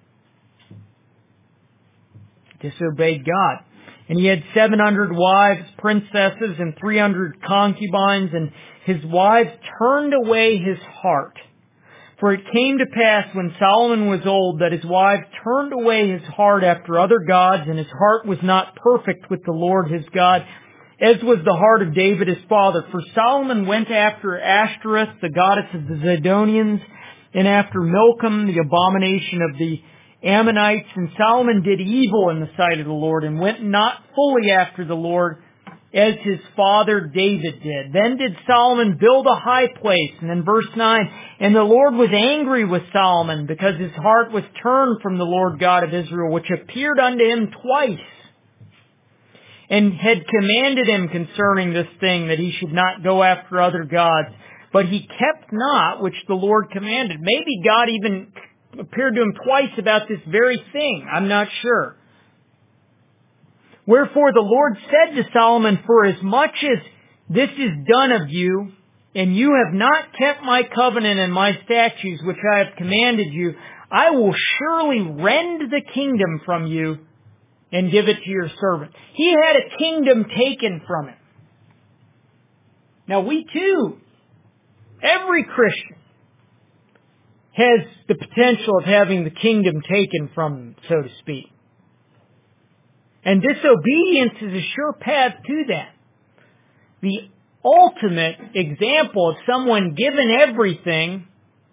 Disobeyed God. And he had 700 wives, princesses, and 300 concubines, and his wives turned away his heart. For it came to pass when Solomon was old that his wives turned away his heart after other gods, and his heart was not perfect with the Lord his God, as was the heart of David his father. For Solomon went after Ashtoreth, the goddess of the Zidonians, and after Milcom, the abomination of the Ammonites. And Solomon did evil in the sight of the Lord, and went not fully after the Lord, as his father David did. Then did Solomon build a high place. And then verse 9, and the Lord was angry with Solomon, because his heart was turned from the Lord God of Israel, which appeared unto him twice, and had commanded him concerning this thing, that he should not go after other gods. But he kept not which the Lord commanded. Maybe God even appeared to him twice about this very thing. I'm not sure. Wherefore the Lord said to Solomon, for as much as this is done of you, and you have not kept my covenant and my statutes which I have commanded you, I will surely rend the kingdom from you and give it to your servant. He had a kingdom taken from him. Now we too, every Christian, has the potential of having the kingdom taken from them, so to speak. And disobedience is a sure path to that. The ultimate example of someone given everything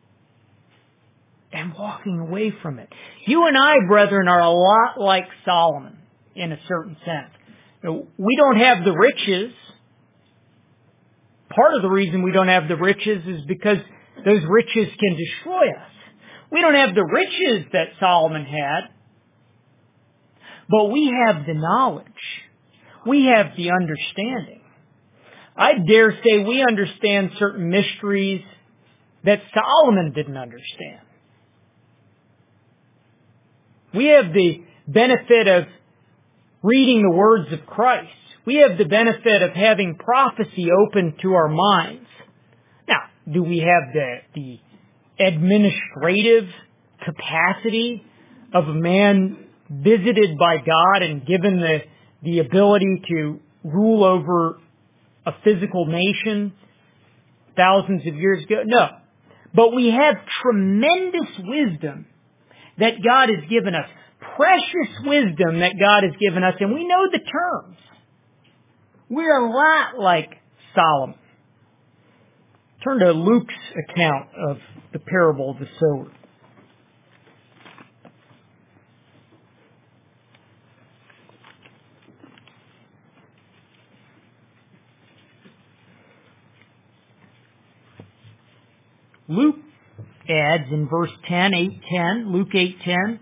and walking away from it. You and I, brethren, are a lot like Solomon in a certain sense. We don't have the riches. Part of the reason we don't have the riches is because those riches can destroy us. We don't have the riches that Solomon had. But we have the knowledge. We have the understanding. I dare say we understand certain mysteries that Solomon didn't understand. We have the benefit of reading the words of Christ. We have the benefit of having prophecy open to our minds. Now, do we have the administrative capacity of a man visited by God and given the ability to rule over a physical nation thousands of years ago? No. But we have tremendous wisdom that God has given us. Precious wisdom that God has given us. And we know the terms. We're a lot like Solomon. Turn to Luke's account of the parable of the sower. Luke adds in verse 10, 8:10, Luke 8:10,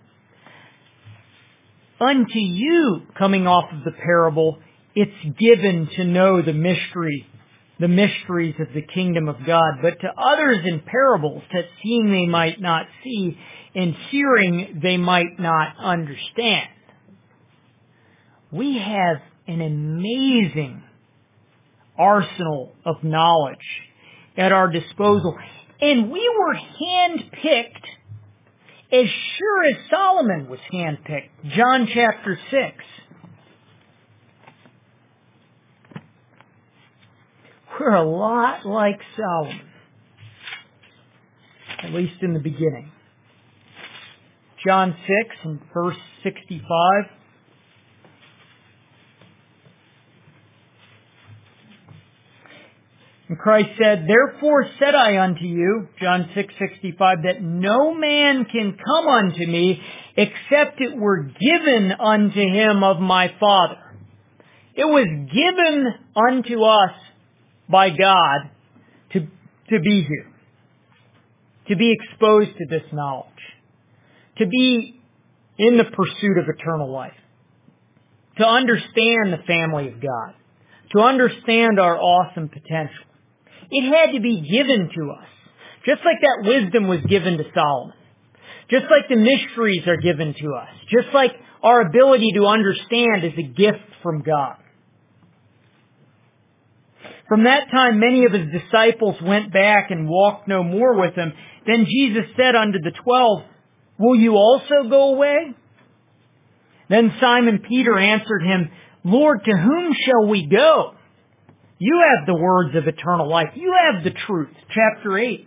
unto you, coming off of the parable, it's given to know the mysteries of the kingdom of God, but to others in parables, that seeing they might not see, and hearing they might not understand. We have an amazing arsenal of knowledge at our disposal. And we were handpicked as sure as Solomon was handpicked. John chapter 6. We're a lot like Solomon, at least in the beginning. John 6 and verse 65. And Christ said, therefore said I unto you, John 6:65, that no man can come unto me except it were given unto him of my Father. It was given unto us by God to be here, to be exposed to this knowledge, to be in the pursuit of eternal life, to understand the family of God, to understand our awesome potential. It had to be given to us, just like that wisdom was given to Solomon, just like the mysteries are given to us, just like our ability to understand is a gift from God. From that time, many of his disciples went back and walked no more with him. Then Jesus said unto the 12, Will you also go away? Then Simon Peter answered him, Lord, to whom shall we go? You have the words of eternal life. You have the truth. Chapter 8.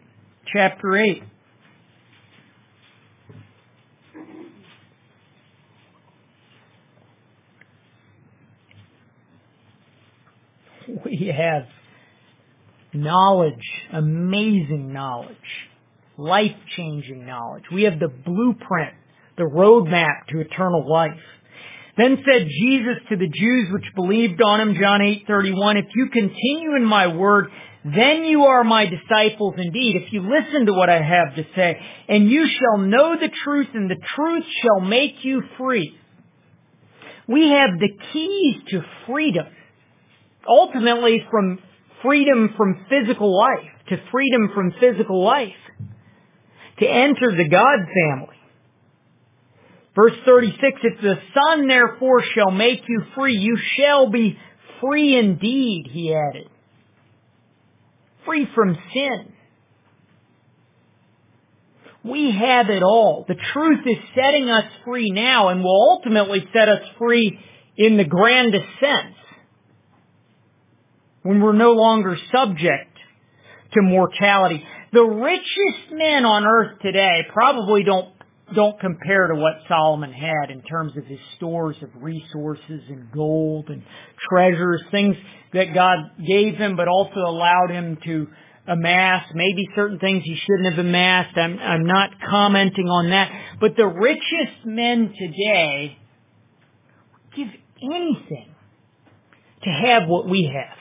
We have knowledge, amazing knowledge, life-changing knowledge. We have the blueprint, the roadmap to eternal life. Then said Jesus to the Jews which believed on him, John 8:31, If you continue in my word, then you are my disciples indeed, if you listen to what I have to say, and you shall know the truth, and the truth shall make you free. We have the keys to freedom, ultimately from freedom from physical life, to freedom from physical life, to enter the God family. Verse 36, If the Son therefore shall make you free, you shall be free indeed, he added. Free from sin. We have it all. The truth is setting us free now and will ultimately set us free in the grandest sense, when we're no longer subject to mortality. The richest men on earth today probably don't compare to what Solomon had in terms of his stores of resources and gold and treasures, things that God gave him but also allowed him to amass, maybe certain things he shouldn't have amassed. I'm not commenting on that. But the richest men today give anything to have what we have.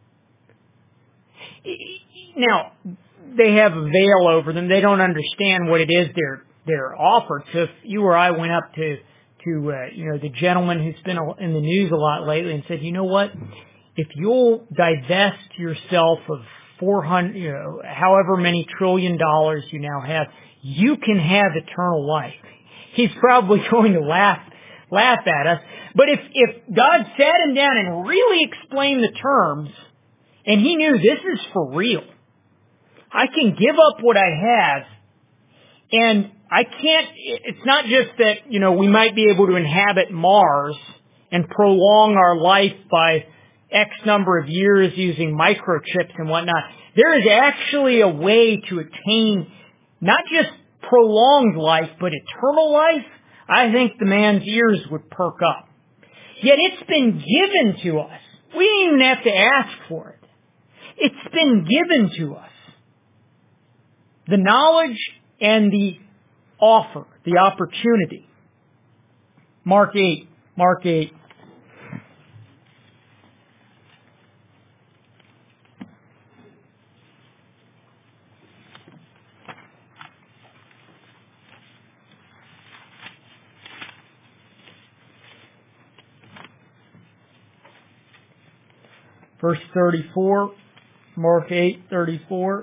Now, they have a veil over them. They don't understand what it is they're offered. So if you or I went up to the gentleman who's been in the news a lot lately and said, you know what, if you'll divest yourself of 400, however many $1 trillion you now have, you can have eternal life. He's probably going to laugh at us. But if God sat him down and really explained the terms, and he knew this is for real, I can give up what I have, and I can't, it's not just that, we might be able to inhabit Mars and prolong our life by X number of years using microchips and whatnot. There is actually a way to attain not just prolonged life, but eternal life. I think the man's ears would perk up. Yet it's been given to us. We didn't even have to ask for it. It's been given to us. The knowledge and the offer, the opportunity. Mark 8. Verse 34, Mark 8:34.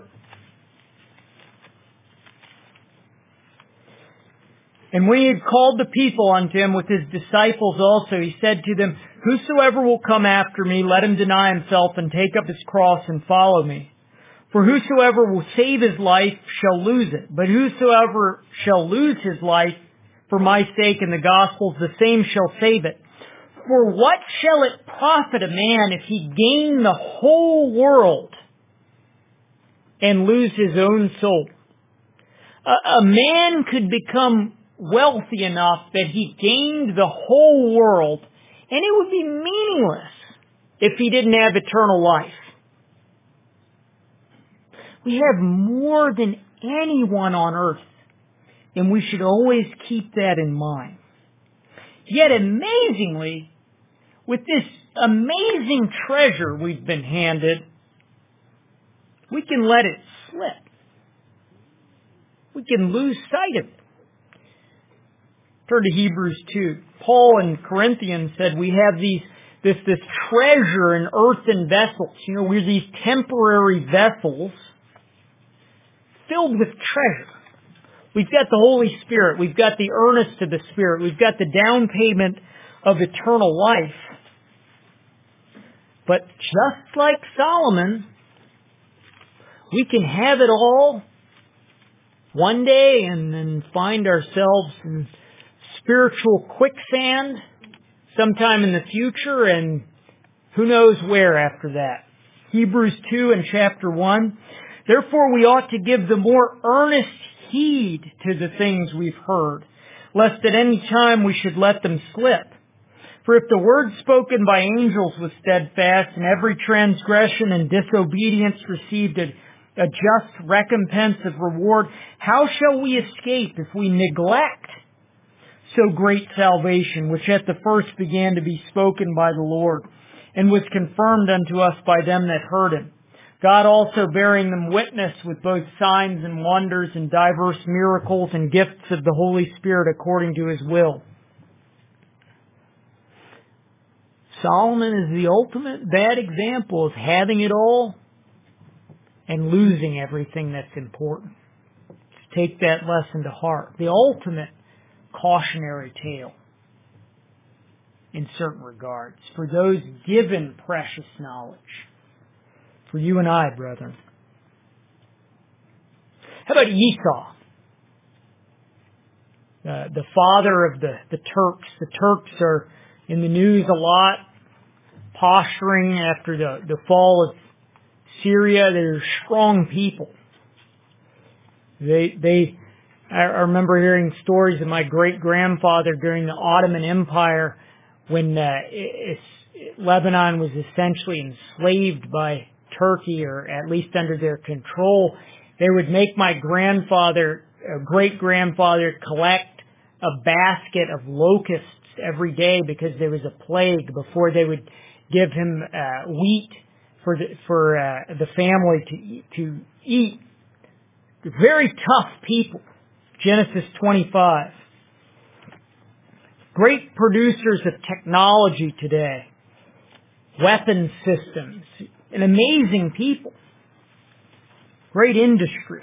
And when he had called the people unto him with his disciples also, he said to them, Whosoever will come after me, let him deny himself and take up his cross and follow me. For whosoever will save his life shall lose it. But whosoever shall lose his life for my sake and the gospel's, the same shall save it. For what shall it profit a man if he gain the whole world and lose his own soul? A man could become wealthy enough that he gained the whole world, and it would be meaningless if he didn't have eternal life. We have more than anyone on earth, and we should always keep that in mind. Yet amazingly, with this amazing treasure we've been handed, we can let it slip. We can lose sight of it. Turn to Hebrews 2. Paul in Corinthians said we have this treasure in earthen vessels. We're these temporary vessels filled with treasure. We've got the Holy Spirit. We've got the earnest of the Spirit. We've got the down payment of eternal life. But just like Solomon, we can have it all one day and then find ourselves in spiritual quicksand sometime in the future, and who knows where after that. Hebrews 2 and chapter 1. Therefore we ought to give the more earnest heed to the things we've heard, lest at any time we should let them slip. For if the word spoken by angels was steadfast, and every transgression and disobedience received a just recompense of reward, how shall we escape if we neglect so great salvation, which at the first began to be spoken by the Lord, and was confirmed unto us by them that heard him? God also bearing them witness with both signs and wonders and diverse miracles and gifts of the Holy Spirit according to his will. Solomon is the ultimate bad example of having it all and losing everything that's important. Just take that lesson to heart. The ultimate cautionary tale in certain regards for those given precious knowledge. For you and I, brethren. How about Esau? The father of the Turks. The Turks are in the news a lot, posturing after the fall of Syria. They're strong people. I remember hearing stories of my great-grandfather during the Ottoman Empire when Lebanon was essentially enslaved by Turkey, or at least under their control. They would make my great-grandfather collect a basket of locusts every day because there was a plague, before they would give him wheat for the family to eat. Very tough people. Genesis 25. Great producers of technology today. Weapon systems. An amazing people. Great industry.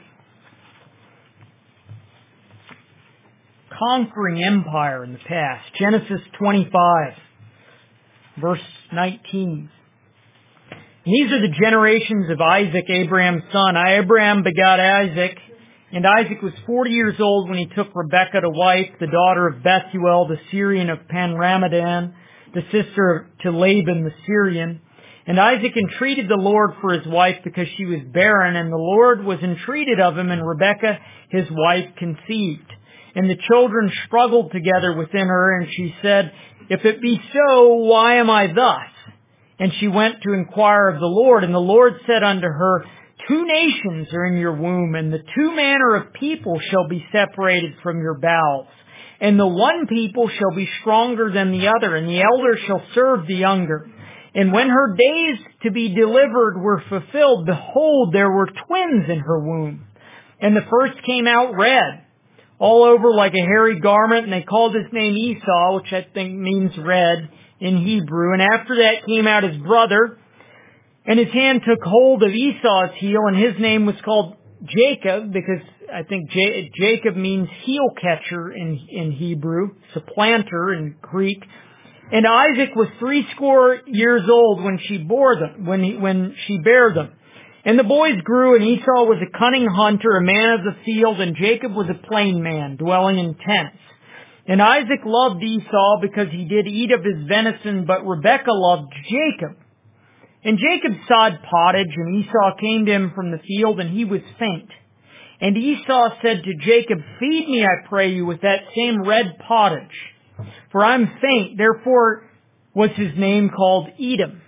Conquering empire in the past. Genesis 25, verse 19. These are the generations of Isaac, Abraham's son. Abraham begot Isaac, and Isaac was 40 years old when he took Rebekah to wife, the daughter of Bethuel, the Syrian of Panramadan, the sister to Laban the Syrian. And Isaac entreated the Lord for his wife because she was barren, and the Lord was entreated of him, and Rebekah, his wife, conceived. And the children struggled together within her, and she said, If it be so, why am I thus? And she went to inquire of the Lord, and the Lord said unto her, 2 nations are in your womb, and the 2 manner of people shall be separated from your bowels. And the one people shall be stronger than the other, and the elder shall serve the younger. And when her days to be delivered were fulfilled, behold, there were twins in her womb. And the first came out red, all over like a hairy garment, and they called his name Esau, which I think means red in Hebrew. And after that came out his brother, and his hand took hold of Esau's heel, and his name was called Jacob, because I think Jacob means heel catcher in Hebrew, supplanter in Greek. And Isaac was 80 years old when she bore them, when she bare them. And the boys grew, and Esau was a cunning hunter, a man of the field, and Jacob was a plain man, dwelling in tents. And Isaac loved Esau because he did eat of his venison, but Rebekah loved Jacob. And Jacob sod pottage, and Esau came to him from the field, and he was faint. And Esau said to Jacob, Feed me, I pray you, with that same red pottage, for I'm faint. Therefore was his name called Edom.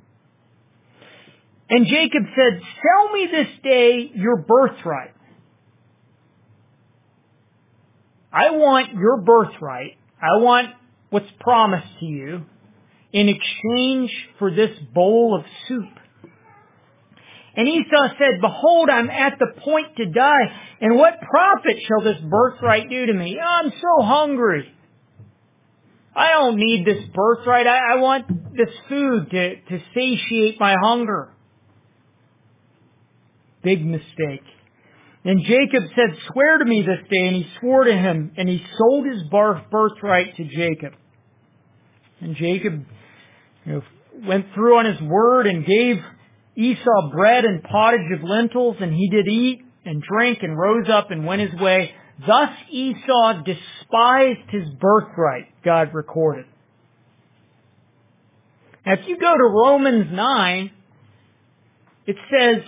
And Jacob said, Sell me this day your birthright. I want your birthright. I want what's promised to you in exchange for this bowl of soup. And Esau said, Behold, I'm at the point to die, and what profit shall this birthright do to me? I'm so hungry. I don't need this birthright. I want this food to satiate my hunger. Big mistake. And Jacob said, swear to me this day. And he swore to him, and he sold his birthright to Jacob. And Jacob went through on his word and gave Esau bread and pottage of lentils, and he did eat and drink and rose up and went his way. Thus Esau despised his birthright, God recorded. Now if you go to Romans 9, it says,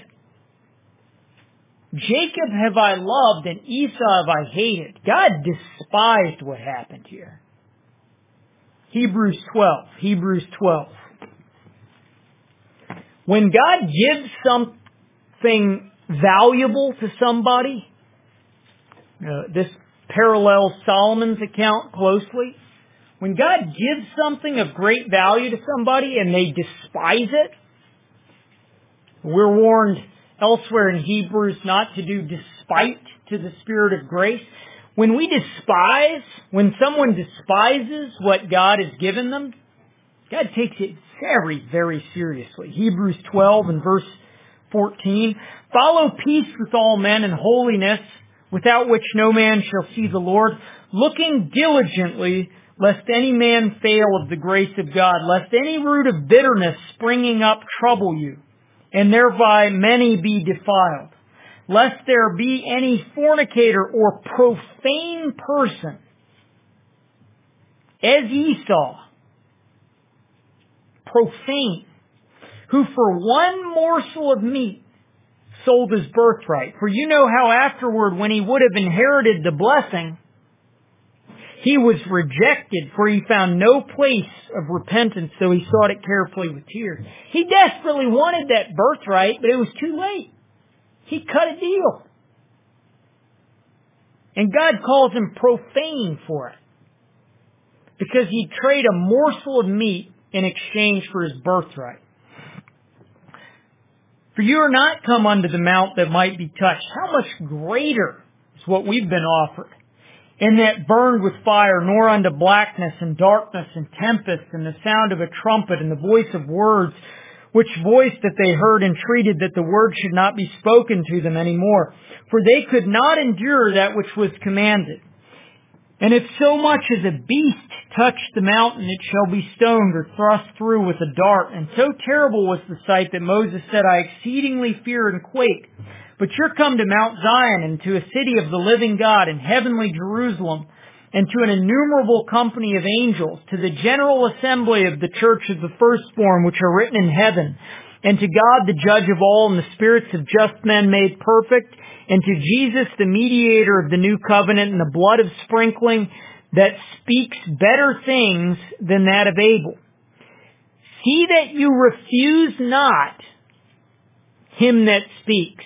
Jacob have I loved and Esau have I hated. God despised what happened here. Hebrews 12. When God gives something valuable to somebody, this parallels Solomon's account closely. When God gives something of great value to somebody and they despise it, we're warned elsewhere in Hebrews not to do despite to the Spirit of grace. When someone despises what God has given them, God takes it very, very seriously. Hebrews 12 and verse 14. Follow peace with all men and holiness, without which no man shall see the Lord, looking diligently, lest any man fail of the grace of God, lest any root of bitterness springing up trouble you, and thereby many be defiled, lest there be any fornicator or profane person, as Esau, profane, who for one morsel of meat sold his birthright. For you know how afterward, when he would have inherited the blessing, he was rejected, for he found no place of repentance, so he sought it carefully with tears. He desperately wanted that birthright, but it was too late. He cut a deal. And God calls him profane for it, because he'd trade a morsel of meat in exchange for his birthright. For you are not come unto the mount that might be touched. How much greater is what we've been offered, and that burned with fire, nor unto blackness and darkness and tempest and the sound of a trumpet and the voice of words, which voice that they heard entreated that the word should not be spoken to them any more. For they could not endure that which was commanded. And if so much as a beast touch the mountain, it shall be stoned or thrust through with a dart. And so terrible was the sight that Moses said, I exceedingly fear and quake. But you're come to Mount Zion and to a city of the living God and heavenly Jerusalem, and to an innumerable company of angels, to the general assembly of the church of the firstborn which are written in heaven, and to God the judge of all, and the spirits of just men made perfect, and to Jesus the mediator of the new covenant, and the blood of sprinkling that speaks better things than that of Abel. See that you refuse not him that speaks.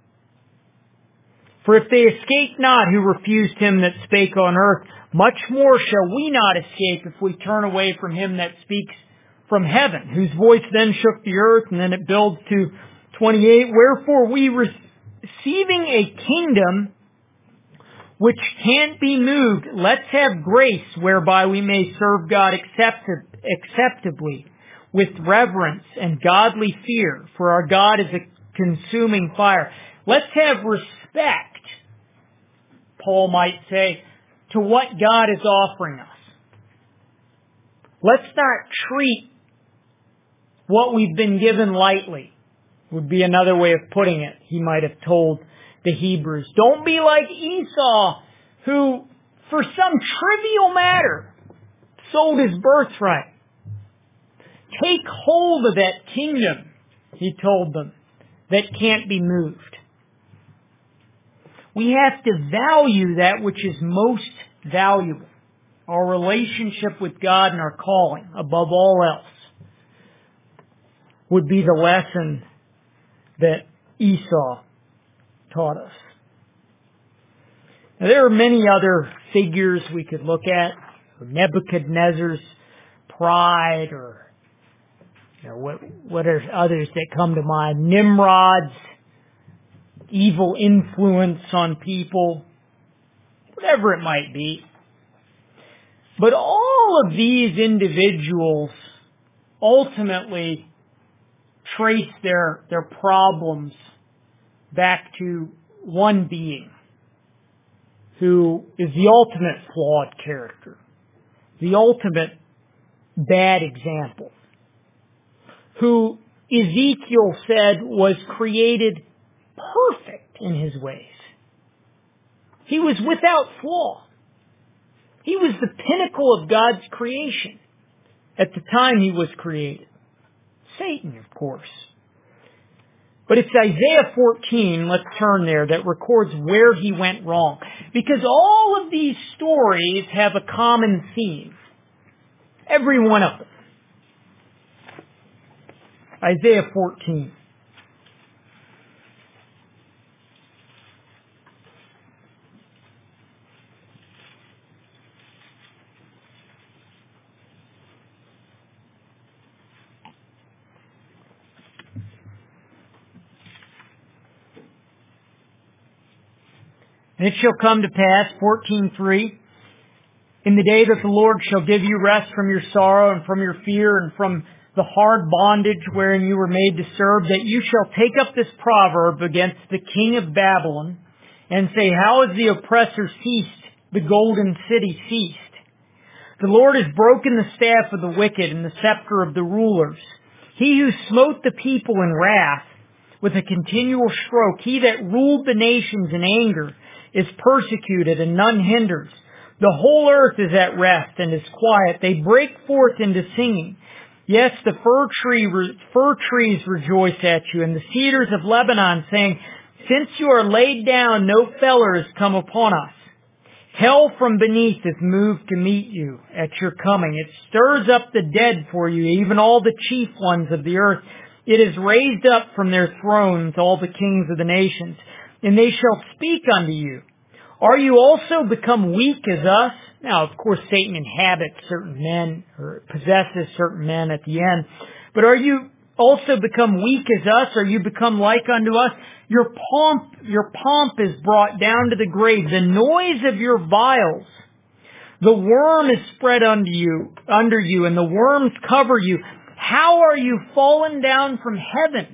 For if they escape not who refused him that spake on earth, much more shall we not escape if we turn away from him that speaks from heaven, whose voice then shook the earth. And then it builds to 28. Wherefore we receiving a kingdom which can't be moved, let's have grace whereby we may serve God acceptably with reverence and godly fear, for our God is a consuming fire. Let's have respect, Paul might say, to what God is offering us. Let's not treat what we've been given lightly, would be another way of putting it. He might have told the Hebrews, don't be like Esau, who, for some trivial matter, sold his birthright. Take hold of that kingdom, he told them, that can't be moved. We have to value that which is most valuable, our relationship with God and our calling, above all else, would be the lesson that Esau taught us. Now, there are many other figures we could look at. Nebuchadnezzar's pride, or what are others that come to mind? Nimrod's evil influence on people, whatever it might be. But all of these individuals ultimately trace their problems back to one being who is the ultimate flawed character, the ultimate bad example, who Ezekiel said was created perfect in his ways. He was without flaw. He was the pinnacle of God's creation at the time he was created. Satan, of course. But it's Isaiah 14, let's turn there, that records where he went wrong. Because all of these stories have a common theme. Every one of them. Isaiah 14. And it shall come to pass, 14:3, in the day that the Lord shall give you rest from your sorrow and from your fear and from the hard bondage wherein you were made to serve, that you shall take up this proverb against the king of Babylon and say, how has the oppressor ceased, the golden city ceased? The Lord has broken the staff of the wicked and the scepter of the rulers. He who smote the people in wrath with a continual stroke, he that ruled the nations in anger, is persecuted and none hinders. The whole earth is at rest and is quiet. They break forth into singing. Yes, the fir trees rejoice at you, and the cedars of Lebanon, saying, since you are laid down, no feller has come upon us. Hell from beneath is moved to meet you at your coming. It stirs up the dead for you, even all the chief ones of the earth. It is raised up from their thrones all the kings of the nations, and they shall speak unto you. Are you also become weak as us? Now, of course, Satan inhabits certain men, or possesses certain men at the end. But are you also become weak as us? Are you become like unto us? Your pomp is brought down to the grave. The noise of your vials. The worm is spread under you, and the worms cover you. How are you fallen down from heaven,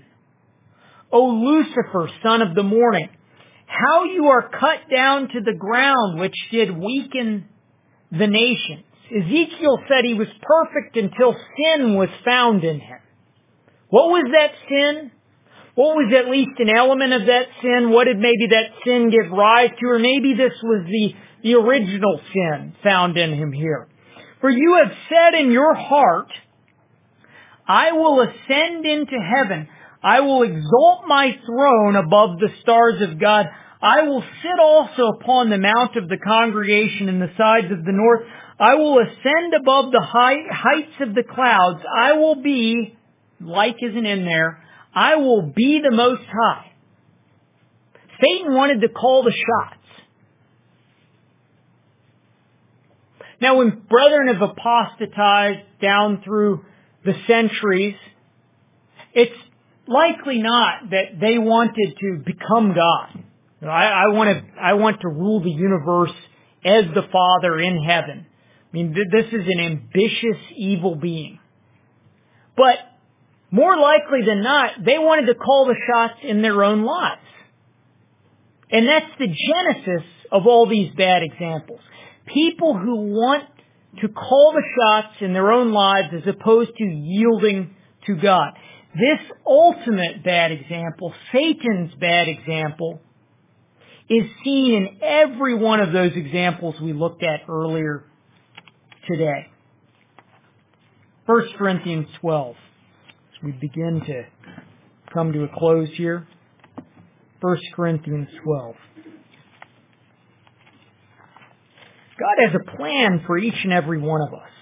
O Lucifer, son of the morning? How you are cut down to the ground, which did weaken the nations. Ezekiel said he was perfect until sin was found in him. What was that sin? What was at least an element of that sin? What did maybe that sin give rise to? Or maybe this was the original sin found in him here. For you have said in your heart, I will ascend into heaven. I will exalt my throne above the stars of God. I will sit also upon the mount of the congregation in the sides of the north. I will ascend above the heights of the clouds. I will be, like isn't in there, I will be the Most High. Satan wanted to call the shots. Now, when brethren have apostatized down through the centuries, it's likely not that they wanted to become God. I want to rule the universe as the Father in heaven. I mean, this is an ambitious, evil being. But more likely than not, they wanted to call the shots in their own lives. And that's the genesis of all these bad examples. People who want to call the shots in their own lives as opposed to yielding to God. This ultimate bad example, Satan's bad example, is seen in every one of those examples we looked at earlier today. 1 Corinthians 12. As we begin to come to a close here. 1 Corinthians 12. God has a plan for each and every one of us.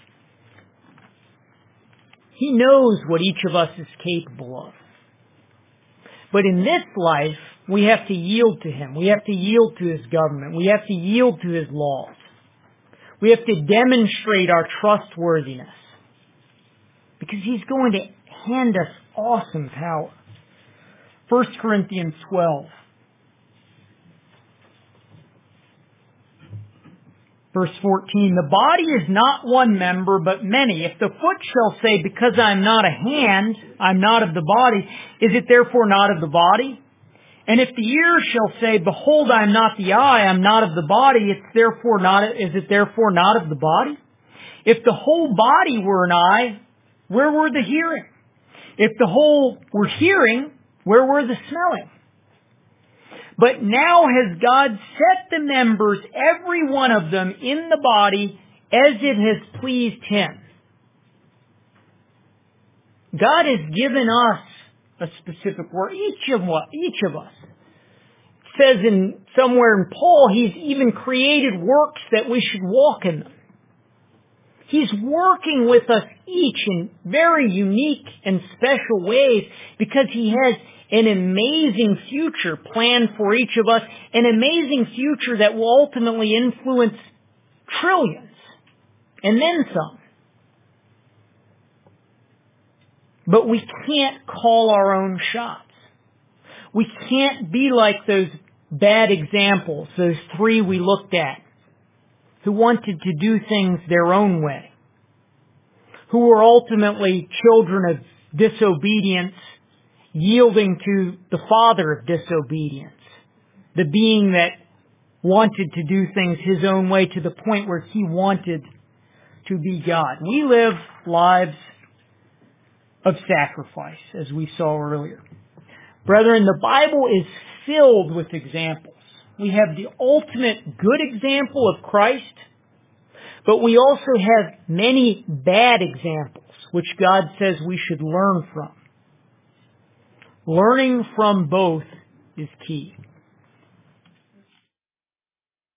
He knows what each of us is capable of. But in this life, we have to yield to Him. We have to yield to His government. We have to yield to His laws. We have to demonstrate our trustworthiness. Because He's going to hand us awesome power. 1 Corinthians 12. Verse 14, the body is not one member, but many. If the foot shall say, because I am not a hand, I am not of the body, is it therefore not of the body? And if the ear shall say, behold, I am not the eye, I am not of the body, is it therefore not of the body? If the whole body were an eye, where were the hearing? If the whole were hearing, where were the smelling? But now has God set the members, every one of them, in the body as it has pleased Him. God has given us a specific work, each of us. It says somewhere in Paul, He's even created works that we should walk in them. He's working with us each in very unique and special ways because He has an amazing future planned for each of us, an amazing future that will ultimately influence trillions, and then some. But we can't call our own shots. We can't be like those bad examples, those 3 we looked at, who wanted to do things their own way, who were ultimately children of disobedience, yielding to the father of disobedience, the being that wanted to do things his own way to the point where he wanted to be God. We live lives of sacrifice, as we saw earlier. Brethren, the Bible is filled with examples. We have the ultimate good example of Christ, but we also have many bad examples, which God says we should learn from. Learning from both is key.